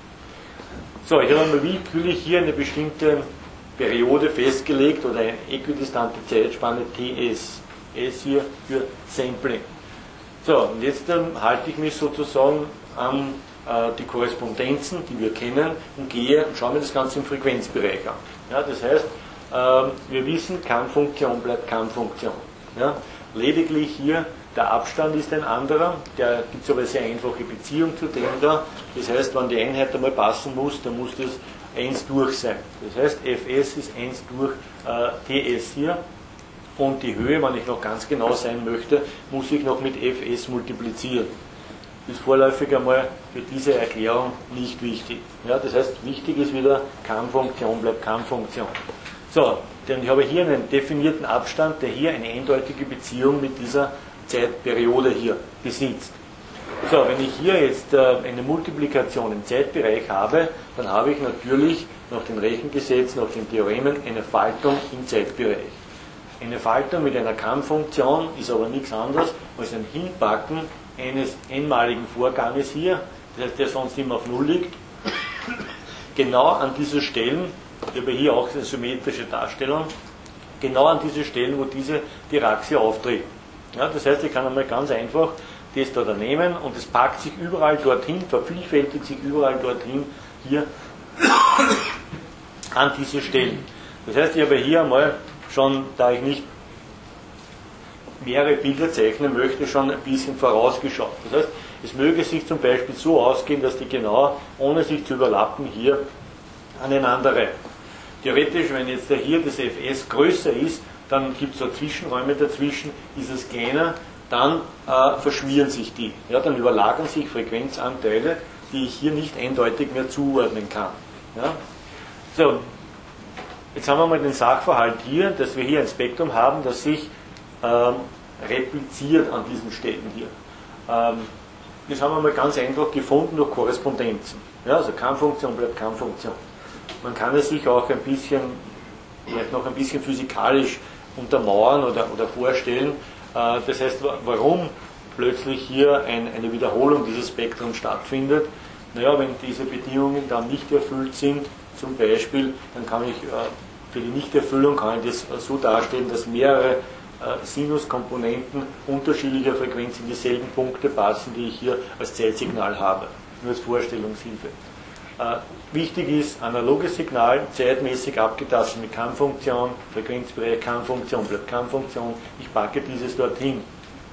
So, ich habe mal willkürlich hier eine bestimmte Periode festgelegt oder eine äquidistante Zeitspanne T S. S hier für Sampling. So, und jetzt ähm, halte ich mich sozusagen an äh, die Korrespondenzen, die wir kennen, und gehe und schaue mir das Ganze im Frequenzbereich an. Ja, das heißt, äh, wir wissen, Kann-Funktion bleibt Kann-Funktion. Ja, lediglich hier der Abstand ist ein anderer, da gibt es aber eine sehr einfache Beziehung zu dem da. Das heißt, wenn die Einheit einmal passen muss, dann muss das eins durch sein. Das heißt, Fs ist eins durch äh, Ts hier. Und die Höhe, wenn ich noch ganz genau sein möchte, muss ich noch mit Fs multiplizieren. Das ist vorläufig einmal für diese Erklärung nicht wichtig. Ja, das heißt, wichtig ist wieder, Kann-Funktion bleibt Kann-Funktion. So, denn ich habe hier einen definierten Abstand, der hier eine eindeutige Beziehung mit dieser Zeitperiode hier besitzt. So, wenn ich hier jetzt äh, eine Multiplikation im Zeitbereich habe, dann habe ich natürlich nach den Rechengesetzen, nach den Theoremen eine Faltung im Zeitbereich. Eine Faltung mit einer Kann-Funktion ist aber nichts anderes als ein Hinpacken eines einmaligen Vorganges hier, das heißt, der sonst immer auf Null liegt, genau an diese Stellen, ich habe hier auch eine symmetrische Darstellung, genau an diese Stellen, wo diese Diraxie auftritt. Ja, das heißt, ich kann einmal ganz einfach das da nehmen und es packt sich überall dorthin, vervielfältigt sich überall dorthin, hier an diese Stellen. Das heißt, ich habe hier einmal schon, da ich nicht mehrere Bilder zeichnen möchte, schon ein bisschen vorausgeschaut. Das heißt, es möge sich zum Beispiel so ausgehen, dass die genau, ohne sich zu überlappen, hier aneinander reihen. Theoretisch, wenn jetzt hier das Fs größer ist, dann gibt es so Zwischenräume dazwischen, ist es kleiner, dann äh, verschmieren sich die. Ja, dann überlagern sich Frequenzanteile, die ich hier nicht eindeutig mehr zuordnen kann. Ja? So, jetzt haben wir mal den Sachverhalt hier, dass wir hier ein Spektrum haben, das sich ähm, repliziert an diesen Stellen hier. Ähm, das haben wir mal ganz einfach gefunden durch Korrespondenzen. Ja, also Kann-Funktion bleibt Kann-Funktion. Man kann es sich auch ein bisschen, vielleicht noch ein bisschen physikalisch untermauern oder, oder vorstellen. Äh, das heißt, warum plötzlich hier ein, eine Wiederholung dieses Spektrums stattfindet. Naja, wenn diese Bedingungen dann nicht erfüllt sind, zum Beispiel, dann kann ich äh, für die Nichterfüllung kann ich das so darstellen, dass mehrere äh, Sinuskomponenten unterschiedlicher Frequenz in dieselben Punkte passen, die ich hier als Zeitsignal habe. Nur als Vorstellungshilfe. Äh, wichtig ist, analoges Signal, zeitmäßig abgetastet mit Kann-Funktion, Frequenzbereich Kann-Funktion bleibt Kann-Funktion, ich packe dieses dorthin.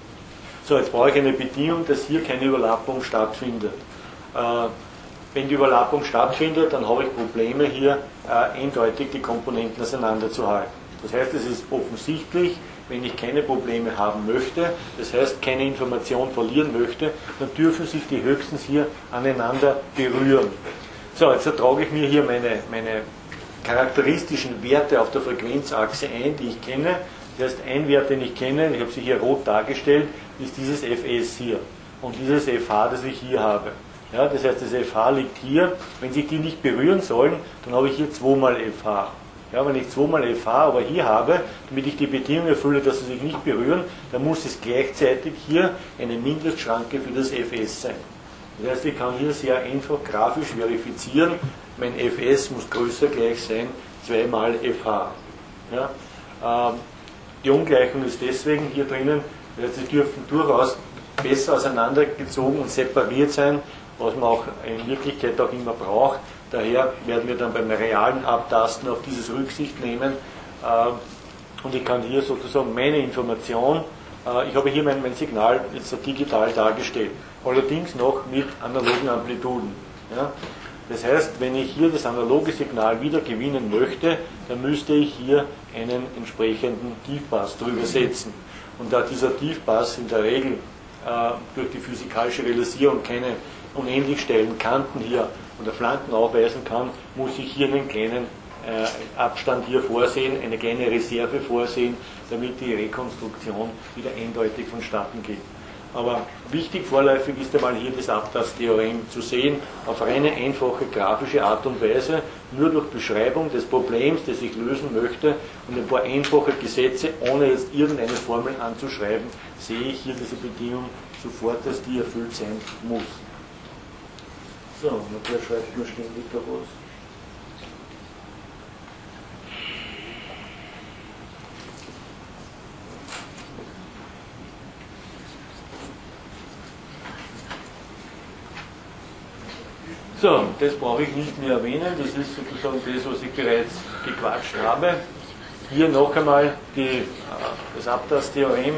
So, jetzt brauche ich eine Bedingung, dass hier keine Überlappung stattfindet. Äh, wenn die Überlappung stattfindet, dann habe ich Probleme hier äh, eindeutig die Komponenten auseinanderzuhalten. Das heißt, es ist offensichtlich, wenn ich keine Probleme haben möchte, das heißt keine Information verlieren möchte, dann dürfen sich die höchstens hier aneinander berühren. So, jetzt ertrage ich mir hier meine, meine charakteristischen Werte auf der Frequenzachse ein, die ich kenne. Das heißt, ein Wert, den ich kenne, ich habe sie hier rot dargestellt, ist dieses Fs hier und dieses Fh, das ich hier habe. Ja, das heißt, das Fh liegt hier. Wenn sich die nicht berühren sollen, dann habe ich hier zwei mal Fh. Ja, wenn ich zwei mal Fh aber hier habe, damit ich die Bedingung erfülle, dass sie sich nicht berühren, dann muss es gleichzeitig hier eine Mindestschranke für das Fs sein. Das heißt, ich kann hier sehr einfach grafisch verifizieren, mein Fs muss größer gleich sein, zwei mal Fh. Ja, ähm, die Ungleichung ist deswegen hier drinnen, das heißt, sie dürfen durchaus besser auseinandergezogen und separiert sein, was man auch in Wirklichkeit auch immer braucht. Daher werden wir dann beim realen Abtasten auf dieses Rücksicht nehmen. Und ich kann hier sozusagen meine Information, ich habe hier mein, mein Signal jetzt digital dargestellt, allerdings noch mit analogen Amplituden. Ja? Das heißt, wenn ich hier das analoge Signal wieder gewinnen möchte, dann müsste ich hier einen entsprechenden Tiefpass drüber setzen. Und da dieser Tiefpass in der Regel äh, durch die physikalische Realisierung keine unendlich steilen Kanten hier oder Flanken aufweisen kann, muss ich hier einen kleinen äh, Abstand hier vorsehen, eine kleine Reserve vorsehen, damit die Rekonstruktion wieder eindeutig vonstatten geht. Aber wichtig vorläufig ist einmal hier das Abtasttheorem zu sehen, auf reine einfache grafische Art und Weise, nur durch Beschreibung des Problems, das ich lösen möchte und ein paar einfache Gesetze, ohne jetzt irgendeine Formel anzuschreiben, sehe ich hier diese Bedingung sofort, dass die erfüllt sein muss. So, und der schreibt nur ständig da was. So, das brauche ich nicht mehr erwähnen, das ist sozusagen das, was ich bereits gequatscht habe. Hier noch einmal die, das Abtastheorem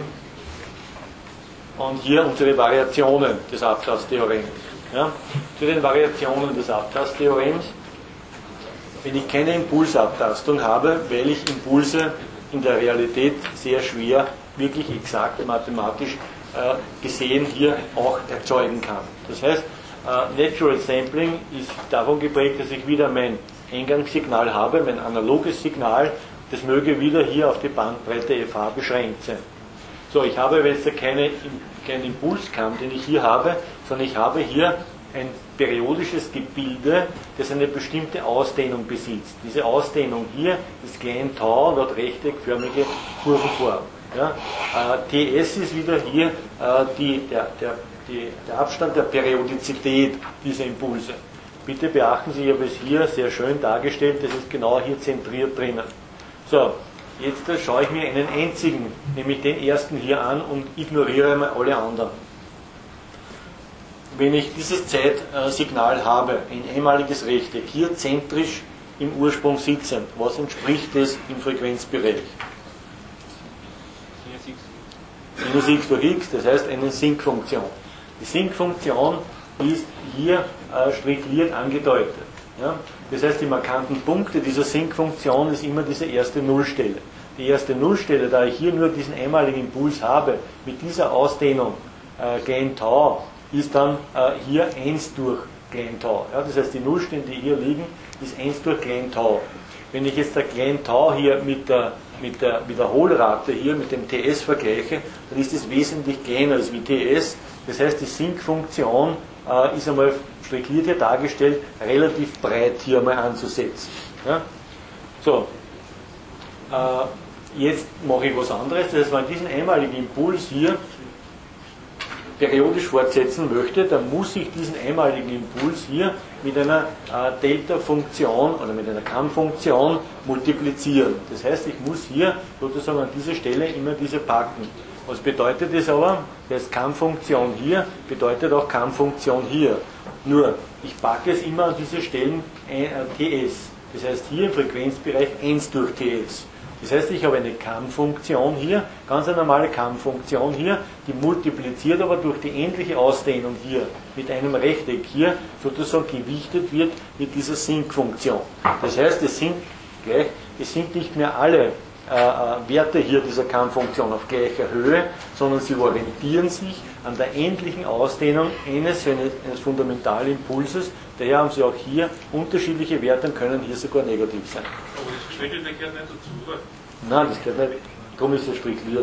und hier unsere Variationen des Abtastheorems. Ja? Zu den Variationen des Abtastheorems: Wenn ich keine Impulsabtastung habe, weil ich Impulse in der Realität sehr schwer, wirklich exakt mathematisch äh, gesehen hier auch erzeugen kann. Das heißt, äh, Natural Sampling ist davon geprägt, dass ich wieder mein Eingangssignal habe, mein analoges Signal, das möge wieder hier auf die Bandbreite F H beschränkt sein. So, ich habe jetzt keine, keinen Impulskamm, den ich hier habe, sondern ich habe hier ein periodisches Gebilde, das eine bestimmte Ausdehnung besitzt. Diese Ausdehnung hier ist klein Tau und hat rechteckförmige Kurvenform. Ja? Äh, T S ist wieder hier äh, die, der, der, die, der Abstand der Periodizität dieser Impulse. Bitte beachten Sie, ich habe es hier sehr schön dargestellt, das ist genau hier zentriert drinnen. So, jetzt äh, schaue ich mir einen einzigen, nämlich den ersten hier an und ignoriere mal alle anderen. Wenn ich dieses Zeitsignal habe, ein einmaliges Rechteck, hier zentrisch im Ursprung sitzend, was entspricht das im Frequenzbereich? Sinus x durch x, das heißt eine Sinkfunktion. Die Sinkfunktion ist hier äh, strichliert angedeutet. Ja? Das heißt, die markanten Punkte dieser Sinkfunktion ist immer diese erste Nullstelle. Die erste Nullstelle, da ich hier nur diesen einmaligen Impuls habe, mit dieser Ausdehnung äh, klein Tau, ist dann äh, hier eins durch klein Tau. Ja? Das heißt, die Nullstellen, die hier liegen, ist eins durch klein Tau. Wenn ich jetzt der klein Tau hier mit der, mit der Wiederholrate hier, mit dem T S vergleiche, dann ist es wesentlich kleiner als wie T S. Das heißt, die Sinkfunktion äh, ist einmal strichliert hier dargestellt, relativ breit hier einmal anzusetzen. Ja? So, äh, jetzt mache ich was anderes. Das heißt, wenn ich diesen einmaligen Impuls hier periodisch fortsetzen möchte, dann muss ich diesen einmaligen Impuls hier mit einer äh, Delta-Funktion oder mit einer Kamm-Funktion multiplizieren. Das heißt, ich muss hier sozusagen an dieser Stelle immer diese packen. Was bedeutet das aber? Das heißt, Kamm-Funktion hier bedeutet auch Kamm-Funktion hier. Nur, ich packe es immer an diese Stellen äh, T S. Das heißt, hier im Frequenzbereich eins durch T S. Das heißt, ich habe eine Kamm-Funktion hier, ganz eine normale Kamm-Funktion hier, die multipliziert aber durch die endliche Ausdehnung hier mit einem Rechteck hier sozusagen gewichtet wird mit dieser Sinkfunktion. Das heißt, es sind gleich, es sind nicht mehr alle äh, Werte hier dieser Kamm-Funktion auf gleicher Höhe, sondern sie orientieren sich an der endlichen Ausdehnung eines, eines, eines Fundamentalimpulses. Daher haben Sie auch hier unterschiedliche Werte und können hier sogar negativ sein. Aber das Gestrichelte gehört nicht dazu, oder? Nein, das gehört nicht. Darum ist es strichliert.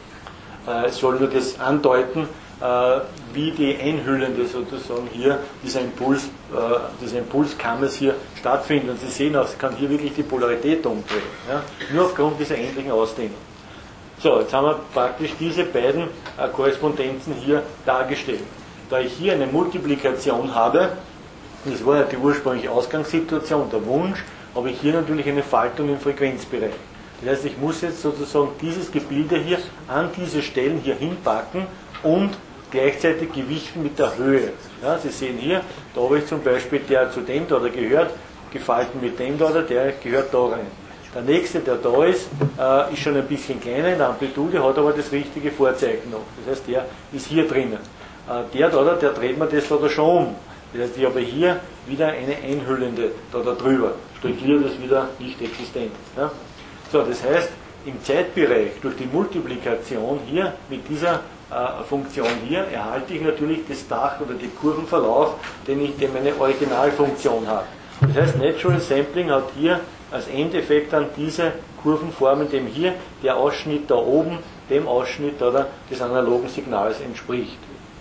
Ja. Äh, es soll nur das andeuten, äh, wie die einhüllende sozusagen hier dieser Impuls, äh, dieser Impulskammes hier stattfindet. Und Sie sehen auch, es kann hier wirklich die Polarität umdrehen. Ja. Nur aufgrund dieser endlichen Ausdehnung. So, jetzt haben wir praktisch diese beiden äh, Korrespondenzen hier dargestellt. Da ich hier eine Multiplikation habe, das war ja die ursprüngliche Ausgangssituation, der Wunsch, habe ich hier natürlich eine Faltung im Frequenzbereich. Das heißt, ich muss jetzt sozusagen dieses Gebilde hier an diese Stellen hier hinpacken und gleichzeitig gewichten mit der Höhe. Ja, Sie sehen hier, da habe ich zum Beispiel der zu dem da, der gehört, gefalten mit dem da, der gehört da rein. Der nächste, der da ist, äh, ist schon ein bisschen kleiner in der Amplitude, hat aber das richtige Vorzeichen noch. Das heißt, der ist hier drinnen. Äh, der da, der dreht mir das da schon um. Das heißt, ich habe hier wieder eine einhüllende da, da drüber. Strichliert das wieder nicht existent. Ja? So, das heißt, im Zeitbereich durch die Multiplikation hier mit dieser äh, Funktion hier erhalte ich natürlich das Dach oder den Kurvenverlauf, den ich den meine Originalfunktion habe. Das heißt, Natural Sampling hat hier als Endeffekt dann diese Kurvenformen, dem hier der Ausschnitt da oben, dem Ausschnitt da des analogen Signals entspricht.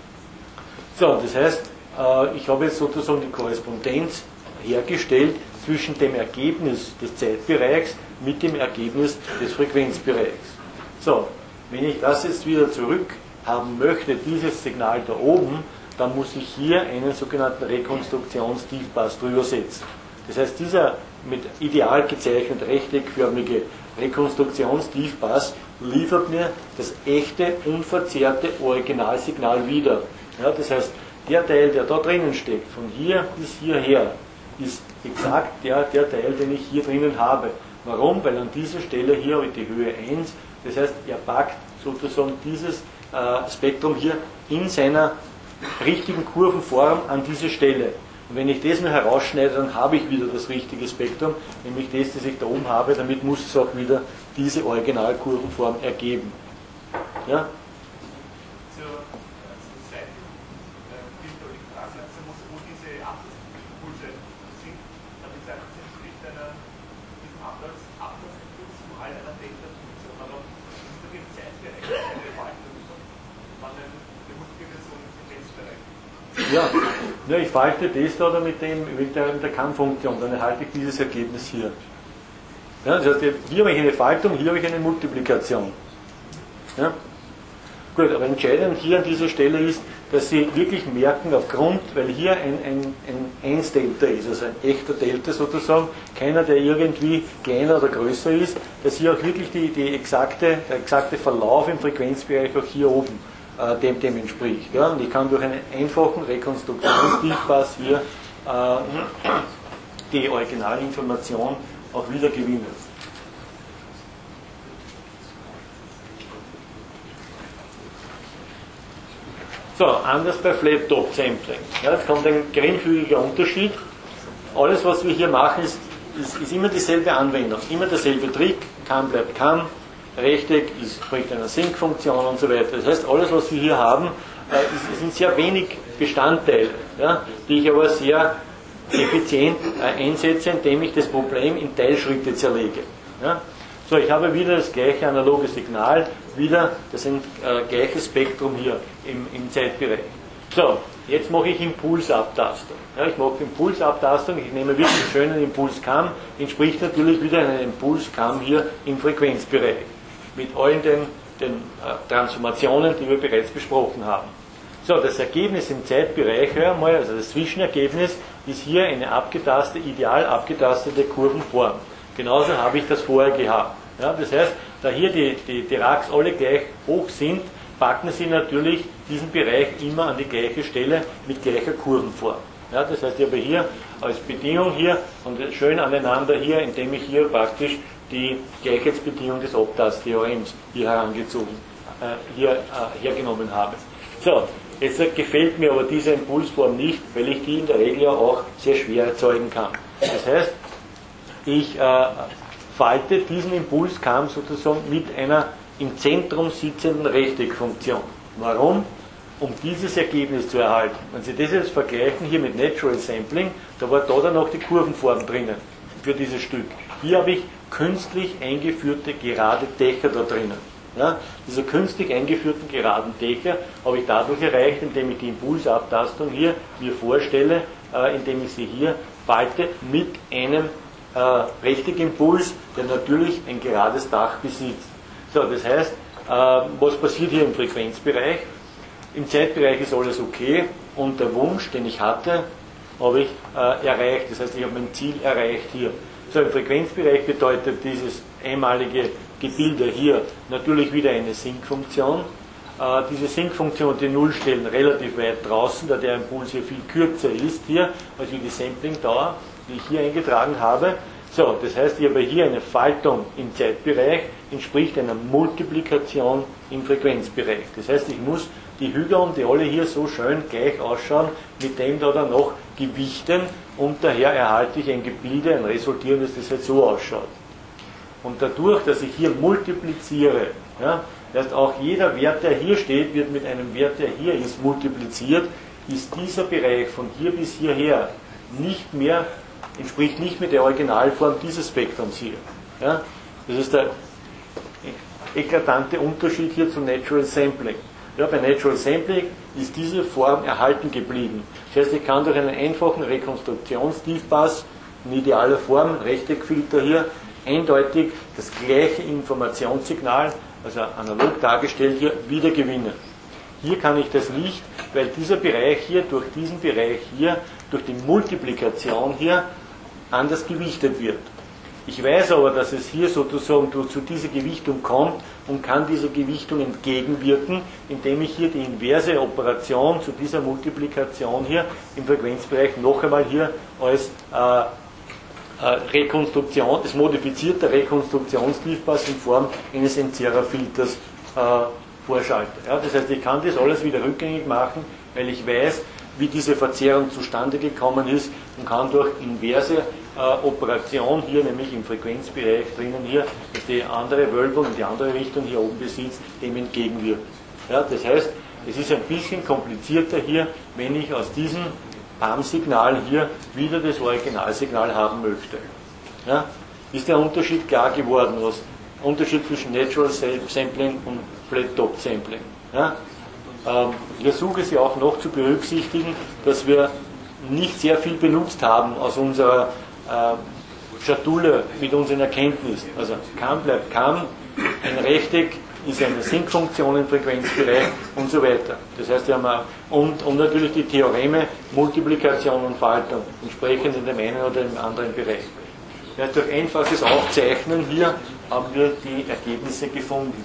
So, das heißt, äh, ich habe jetzt sozusagen die Korrespondenz hergestellt zwischen dem Ergebnis des Zeitbereichs mit dem Ergebnis des Frequenzbereichs. So, wenn ich das jetzt wieder zurück haben möchte, dieses Signal da oben, dann muss ich hier einen sogenannten Rekonstruktionstiefpass drüber setzen. Das heißt, dieser mit ideal gezeichnet rechteckförmige Rekonstruktionstiefpass liefert mir das echte, unverzerrte Originalsignal wieder. Ja, das heißt, der Teil, der da drinnen steckt, von hier bis hierher, ist exakt der, der Teil, den ich hier drinnen habe. Warum? Weil an dieser Stelle hier habe ich die Höhe eins, das heißt, er packt sozusagen dieses äh, Spektrum hier in seiner richtigen Kurvenform an diese Stelle. Und wenn ich das nur herausschneide, dann habe ich wieder das richtige Spektrum, nämlich das, das ich da oben habe, damit muss es auch wieder diese Originalkurvenform ergeben. Ja? Ja, ja, ich falte das da mit, dem, mit der, mit der Kammfunktion, dann erhalte ich dieses Ergebnis hier. Ja, das heißt, hier habe ich eine Faltung, hier habe ich eine Multiplikation. Ja? Gut, aber entscheidend hier an dieser Stelle ist, dass Sie wirklich merken, aufgrund, weil hier ein, ein, ein eins Delta ist, also ein echter Delta sozusagen, keiner, der irgendwie kleiner oder größer ist, dass hier auch wirklich die, die exakte, der exakte Verlauf im Frequenzbereich auch hier oben äh, dem, dem entspricht. Ja? Und ich kann durch einen einfachen Rekonstruktionstiefpass hier äh, die Originalinformation auch wieder gewinnen. So, anders bei Flat-Top-Sampling. Ja, jetzt kommt ein geringfügiger Unterschied. Alles, was wir hier machen, ist, ist, ist immer dieselbe Anwendung, immer derselbe Trick. Kam bleibt Kam, Rechteck ist, spricht einer Sinc-Funktion und so weiter. Das heißt, alles, was wir hier haben, äh, ist, sind sehr wenig Bestandteile, ja, die ich aber sehr effizient äh, einsetze, indem ich das Problem in Teilschritte zerlege. Ja. So, ich habe wieder das gleiche analoge Signal, wieder das ein äh, gleiches Spektrum hier im, im Zeitbereich. So, jetzt mache ich Impulsabtastung. Ja, ich mache Impulsabtastung, ich nehme wirklich einen schönen Impulskamm, entspricht natürlich wieder einem Impulskamm hier im Frequenzbereich, mit allen den, den äh, Transformationen, die wir bereits besprochen haben. So, das Ergebnis im Zeitbereich, hör mal, also das Zwischenergebnis, ist hier eine abgetastete, ideal abgetastete Kurvenform. Genauso habe ich das vorher gehabt. Ja, das heißt, da hier die, die, die Racks alle gleich hoch sind, packen Sie natürlich diesen Bereich immer an die gleiche Stelle mit gleicher Kurvenform. Ja, das heißt, ich habe hier als Bedingung hier und schön aneinander hier, indem ich hier praktisch die Gleichheitsbedingung des Abtasttheorems hier herangezogen, äh, hier äh, hergenommen habe. So, jetzt gefällt mir aber diese Impulsform nicht, weil ich die in der Regel auch sehr schwer erzeugen kann. Das heißt, ich äh, falte diesen Impulskamm sozusagen mit einer im Zentrum sitzenden Rechteckfunktion. Warum? Um dieses Ergebnis zu erhalten. Wenn Sie das jetzt vergleichen hier mit Natural Sampling, da war da dann noch die Kurvenform drinnen für dieses Stück. Hier habe ich künstlich eingeführte gerade Dächer da drinnen. Ja, diese künstlich eingeführten geraden Dächer habe ich dadurch erreicht, indem ich die Impulsabtastung hier mir vorstelle, äh, indem ich sie hier falte mit einem äh, Rechteckimpuls, der natürlich ein gerades Dach besitzt. So, das heißt, äh, was passiert hier im Frequenzbereich? Im Zeitbereich ist alles okay und der Wunsch, den ich hatte, habe ich äh, erreicht. Das heißt, ich habe mein Ziel erreicht hier. So, im Frequenzbereich bedeutet dieses einmalige Gebilde hier natürlich wieder eine Sinc-Funktion. Äh, diese Sinc-Funktion, die Nullstellen relativ weit draußen, da der Impuls hier viel kürzer ist hier, als wie die Sampling-Dauer, die ich hier eingetragen habe. So, das heißt, ich habe hier eine Faltung im Zeitbereich, entspricht einer Multiplikation im Frequenzbereich. Das heißt, ich muss die Hügel, die alle hier so schön gleich ausschauen, mit dem da dann noch gewichten und daher erhalte ich ein Gebilde, ein resultierendes, das halt so ausschaut. Und dadurch, dass ich hier multipliziere, ja, das heißt auch jeder Wert, der hier steht, wird mit einem Wert, der hier ist, multipliziert, ist dieser Bereich von hier bis hierher nicht mehr, entspricht nicht mehr der Originalform dieses Spektrums hier. Ja. Das ist der eklatante Unterschied hier zum Natural Sampling. Ja, bei Natural Sampling ist diese Form erhalten geblieben. Das heißt, ich kann durch einen einfachen Rekonstruktionstiefpass in idealer Form, Rechteckfilter hier, eindeutig das gleiche Informationssignal, also analog dargestellt hier, wieder gewinnen. Hier kann ich das nicht, weil dieser Bereich hier durch diesen Bereich hier, durch die Multiplikation hier, anders gewichtet wird. Ich weiß aber, dass es hier sozusagen zu dieser Gewichtung kommt und kann dieser Gewichtung entgegenwirken, indem ich hier die inverse Operation zu dieser Multiplikation hier im Frequenzbereich noch einmal hier als äh, Rekonstruktion, das modifizierte Rekonstruktionstiefpass in Form eines Entzerrerfilters äh, vorschalte. Ja, das heißt, ich kann das alles wieder rückgängig machen, weil ich weiß, wie diese Verzerrung zustande gekommen ist und kann durch inverse äh, Operation hier, nämlich im Frequenzbereich drinnen hier, dass die andere Wölbung in die andere Richtung hier oben besitzt, dem entgegenwirken. Ja, das heißt, es ist ein bisschen komplizierter hier, wenn ich aus diesem P A M-Signal hier wieder das Originalsignal haben möchte. Ja? Ist der Unterschied klar geworden, was Unterschied zwischen Natural Sampling und Flat Top Sampling? Ja? Ähm, ich versuche Sie auch noch zu berücksichtigen, dass wir nicht sehr viel benutzt haben aus unserer äh, Schatulle mit unseren Erkenntnissen. Also Kam bleibt Kam, ein Rechteck ist eine Sinkfunktion im Frequenzbereich und so weiter. Das heißt, wir haben auch, und, und natürlich die Theoreme Multiplikation und Faltung, entsprechend in dem einen oder im anderen Bereich. Ja, durch einfaches Aufzeichnen hier haben wir die Ergebnisse gefunden.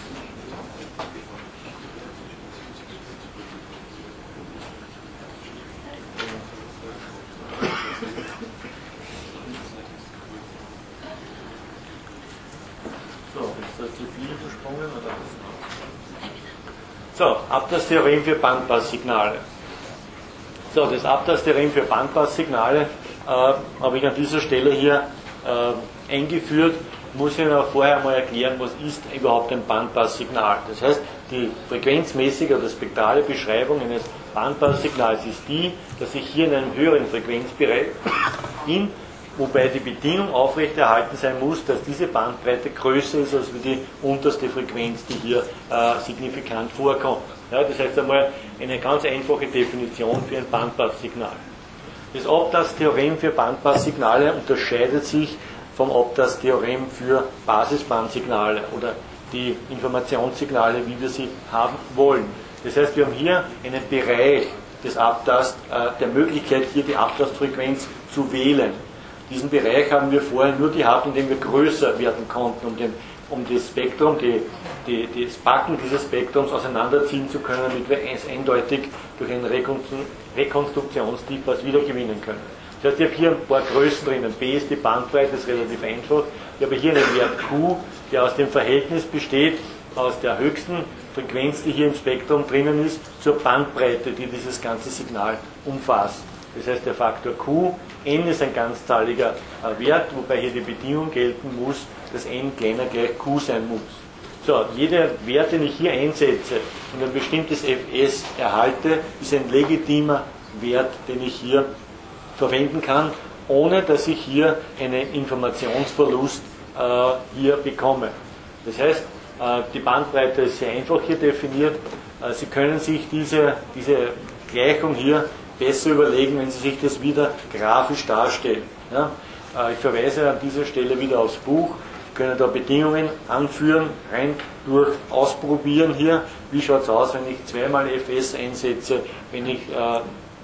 So, Abtastheorem für Bandpasssignale. So, das Abtastheorem für Bandpasssignale äh, habe ich an dieser Stelle hier äh, eingeführt. Muss ich noch vorher mal erklären, was ist überhaupt ein Bandpasssignal. Das heißt, die frequenzmäßige oder spektrale Beschreibung eines Bandpasssignals ist die, dass ich hier in einem höheren Frequenzbereich bin, wobei die Bedingung aufrechterhalten sein muss, dass diese Bandbreite größer ist als die unterste Frequenz, die hier äh, signifikant vorkommt. Ja, das heißt einmal eine ganz einfache Definition für ein Bandpasssignal. Das Abtas-Theorem für Bandpasssignale unterscheidet sich vom Abtas-Theorem für Basisbandsignale oder die Informationssignale, wie wir sie haben wollen. Das heißt, wir haben hier einen Bereich des Abtast, äh, der Möglichkeit, hier die Abtastfrequenz zu wählen. Diesen Bereich haben wir vorher nur gehabt, indem wir größer werden konnten, um, den, um das Spektrum, die, die, das Backen dieses Spektrums auseinanderziehen zu können, damit wir es eindeutig durch einen Rekonstruktionstiefpass wiedergewinnen können. Das heißt, ich habe hier ein paar Größen drinnen. B ist die Bandbreite, das ist relativ einfach. Ich habe hier einen Wert Q, der aus dem Verhältnis besteht, aus der höchsten Frequenz, die hier im Spektrum drinnen ist, zur Bandbreite, die dieses ganze Signal umfasst. Das heißt, der Faktor Q, n ist ein ganzzahliger Wert, wobei hier die Bedingung gelten muss, dass n kleiner gleich Q sein muss. So, jeder Wert, den ich hier einsetze und ein bestimmtes F S erhalte, ist ein legitimer Wert, den ich hier verwenden kann, ohne dass ich hier einen Informationsverlust äh, hier bekomme. Das heißt, äh, die Bandbreite ist sehr einfach hier definiert. Äh, Sie können sich diese, diese Gleichung hier besser überlegen, wenn Sie sich das wieder grafisch darstellen. Ja? Äh, ich verweise an dieser Stelle wieder aufs Buch. Sie können da Bedingungen anführen, rein durch Ausprobieren hier. Wie schaut es aus, wenn ich zweimal F S einsetze, wenn ich äh,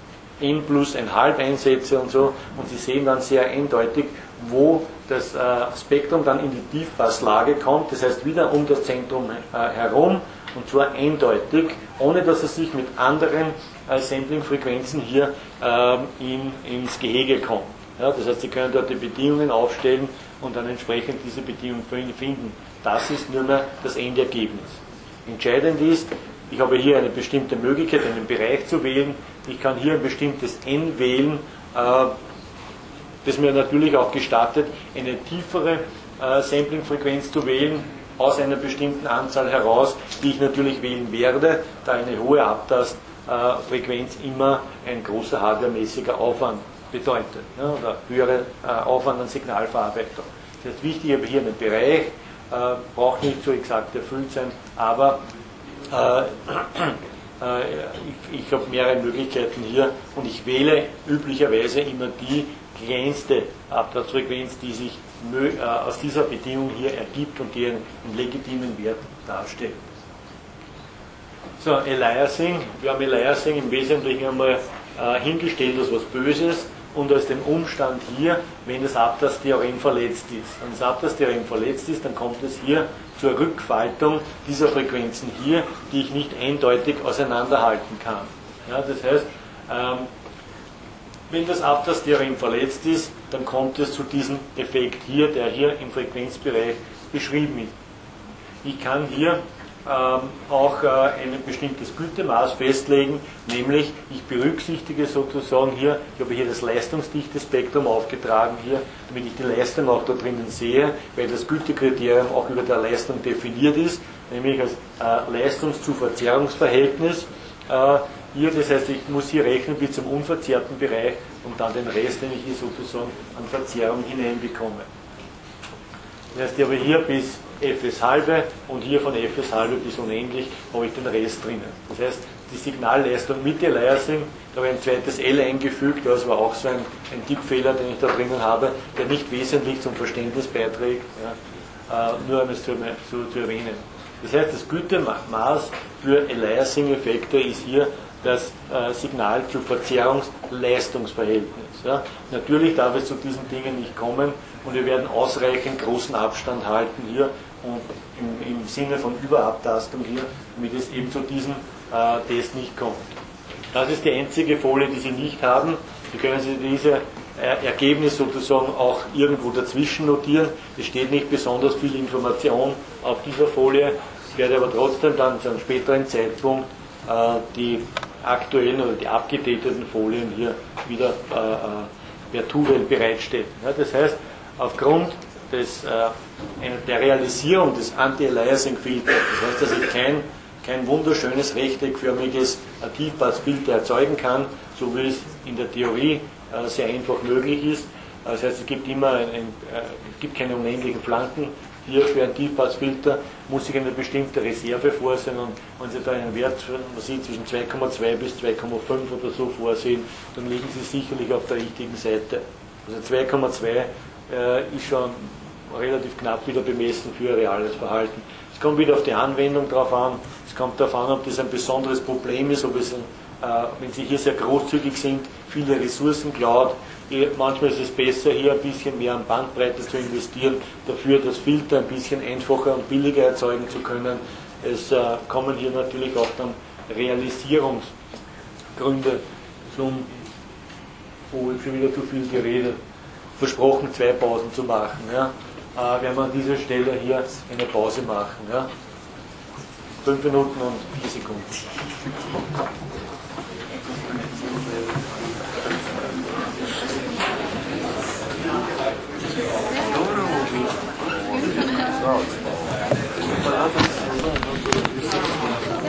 n plus ein halb einsetze und so. Und Sie sehen dann sehr eindeutig, wo das äh, Spektrum dann in die Tiefpasslage kommt. Das heißt wieder um das Zentrum äh, herum. Und zwar eindeutig, ohne dass es sich mit anderen äh, Sampling-Frequenzen hier äh, in, ins Gehege kommt. Ja, das heißt, Sie können dort die Bedingungen aufstellen und dann entsprechend diese Bedingungen finden. Das ist nur mehr das Endergebnis. Entscheidend ist, ich habe hier eine bestimmte Möglichkeit, einen Bereich zu wählen. Ich kann hier ein bestimmtes N wählen, äh, das mir natürlich auch gestattet, eine tiefere äh, Sampling-Frequenz zu wählen, aus einer bestimmten Anzahl heraus, die ich natürlich wählen werde, da eine hohe Abtastfrequenz immer ein großer hardwaremäßiger Aufwand bedeutet, ja, oder höhere äh, Aufwand an Signalverarbeitung. Das heißt, wichtig, ich habe hier einen Bereich, äh, braucht nicht so exakt erfüllt sein, aber äh, äh, ich, ich habe mehrere Möglichkeiten hier und ich wähle üblicherweise immer die kleinste Abtastfrequenz, die sich äh, aus dieser Bedingung hier ergibt und die einen, einen legitimen Wert darstellt. So, Aliasing. Wir haben Aliasing im Wesentlichen einmal äh, hingestellt als was Böses. und als den Umstand hier, wenn das Abtastheorem verletzt ist. Wenn das Abtastheorem verletzt ist, dann kommt es hier zur Rückfaltung dieser Frequenzen hier, die ich nicht eindeutig auseinanderhalten kann. Ja, das heißt, ähm, wenn das Abtastheorem verletzt ist, dann kommt es zu diesem Effekt hier, der hier im Frequenzbereich beschrieben ist. Ich kann hier ähm, auch äh, ein bestimmtes Gütemaß festlegen, nämlich ich berücksichtige sozusagen hier, ich habe hier das leistungsdichte Spektrum aufgetragen hier, damit ich die Leistung auch da drinnen sehe, weil das Gütekriterium auch über der Leistung definiert ist, nämlich als äh, Leistungs-zu-Verzerrungsverhältnis. Äh, hier, das heißt, ich muss hier rechnen bis zum unverzerrten Bereich und dann den Rest, den ich hier sozusagen an Verzerrung hineinbekomme. Das heißt, ich habe hier bis Fs halbe und hier von Fs halbe bis unendlich habe ich den Rest drinnen. Das heißt, die Signalleistung mit Aliasing, da habe ich ein zweites L eingefügt, das war auch so ein, ein Tippfehler, den ich da drinnen habe, der nicht wesentlich zum Verständnis beiträgt, ja, äh, nur um es zu, zu, zu erwähnen. Das heißt, das Gütemaß für Aliasing-Effekte ist hier das äh, Signal zu Verzerrungsleistungsverhältnis. Ja. Natürlich darf es zu diesen Dingen nicht kommen und wir werden ausreichend großen Abstand halten hier und im, im Sinne von Überabtastung hier, damit es eben zu diesem äh, Test nicht kommt. Das ist die einzige Folie, die Sie nicht haben. Sie können Sie diese äh, Ergebnis sozusagen auch irgendwo dazwischen notieren. Es steht nicht besonders viel Information auf dieser Folie. Ich werde aber trotzdem dann zu einem späteren Zeitpunkt äh, die aktuellen oder die abgedateten Folien hier wieder äh, per Tuvel bereitstellen. Ja, das heißt, aufgrund des, äh, der Realisierung des Anti-Aliasing-Filters, das heißt, dass ich kein, kein wunderschönes rechteckförmiges Tiefpassfilter erzeugen kann, so wie es in der Theorie äh, sehr einfach möglich ist. Das heißt, es gibt immer ein, ein, äh, gibt keine unendlichen Flanken. Hier für einen Tiefpassfilter muss ich eine bestimmte Reserve vorsehen und wenn Sie da einen Wert man sieht, zwischen zwei Komma zwei bis zwei Komma fünf oder so vorsehen, dann liegen Sie sicherlich auf der richtigen Seite. Also zwei Komma zwei äh, ist schon relativ knapp wieder bemessen für reales Verhalten. Es kommt wieder auf die Anwendung drauf an, es kommt darauf an, ob das ein besonderes Problem ist, ob es, ein, äh, wenn Sie hier sehr großzügig sind, viele Ressourcen klaut. Manchmal ist es besser, hier ein bisschen mehr an Bandbreite zu investieren, dafür das Filter ein bisschen einfacher und billiger erzeugen zu können. Es äh, kommen hier natürlich auch dann Realisierungsgründe zum, oh, ich habe wieder zu viel geredet, versprochen zwei Pausen zu machen. Ja. Äh, werden wir an dieser Stelle hier eine Pause machen. Ja. Fünf Minuten und vier Sekunden.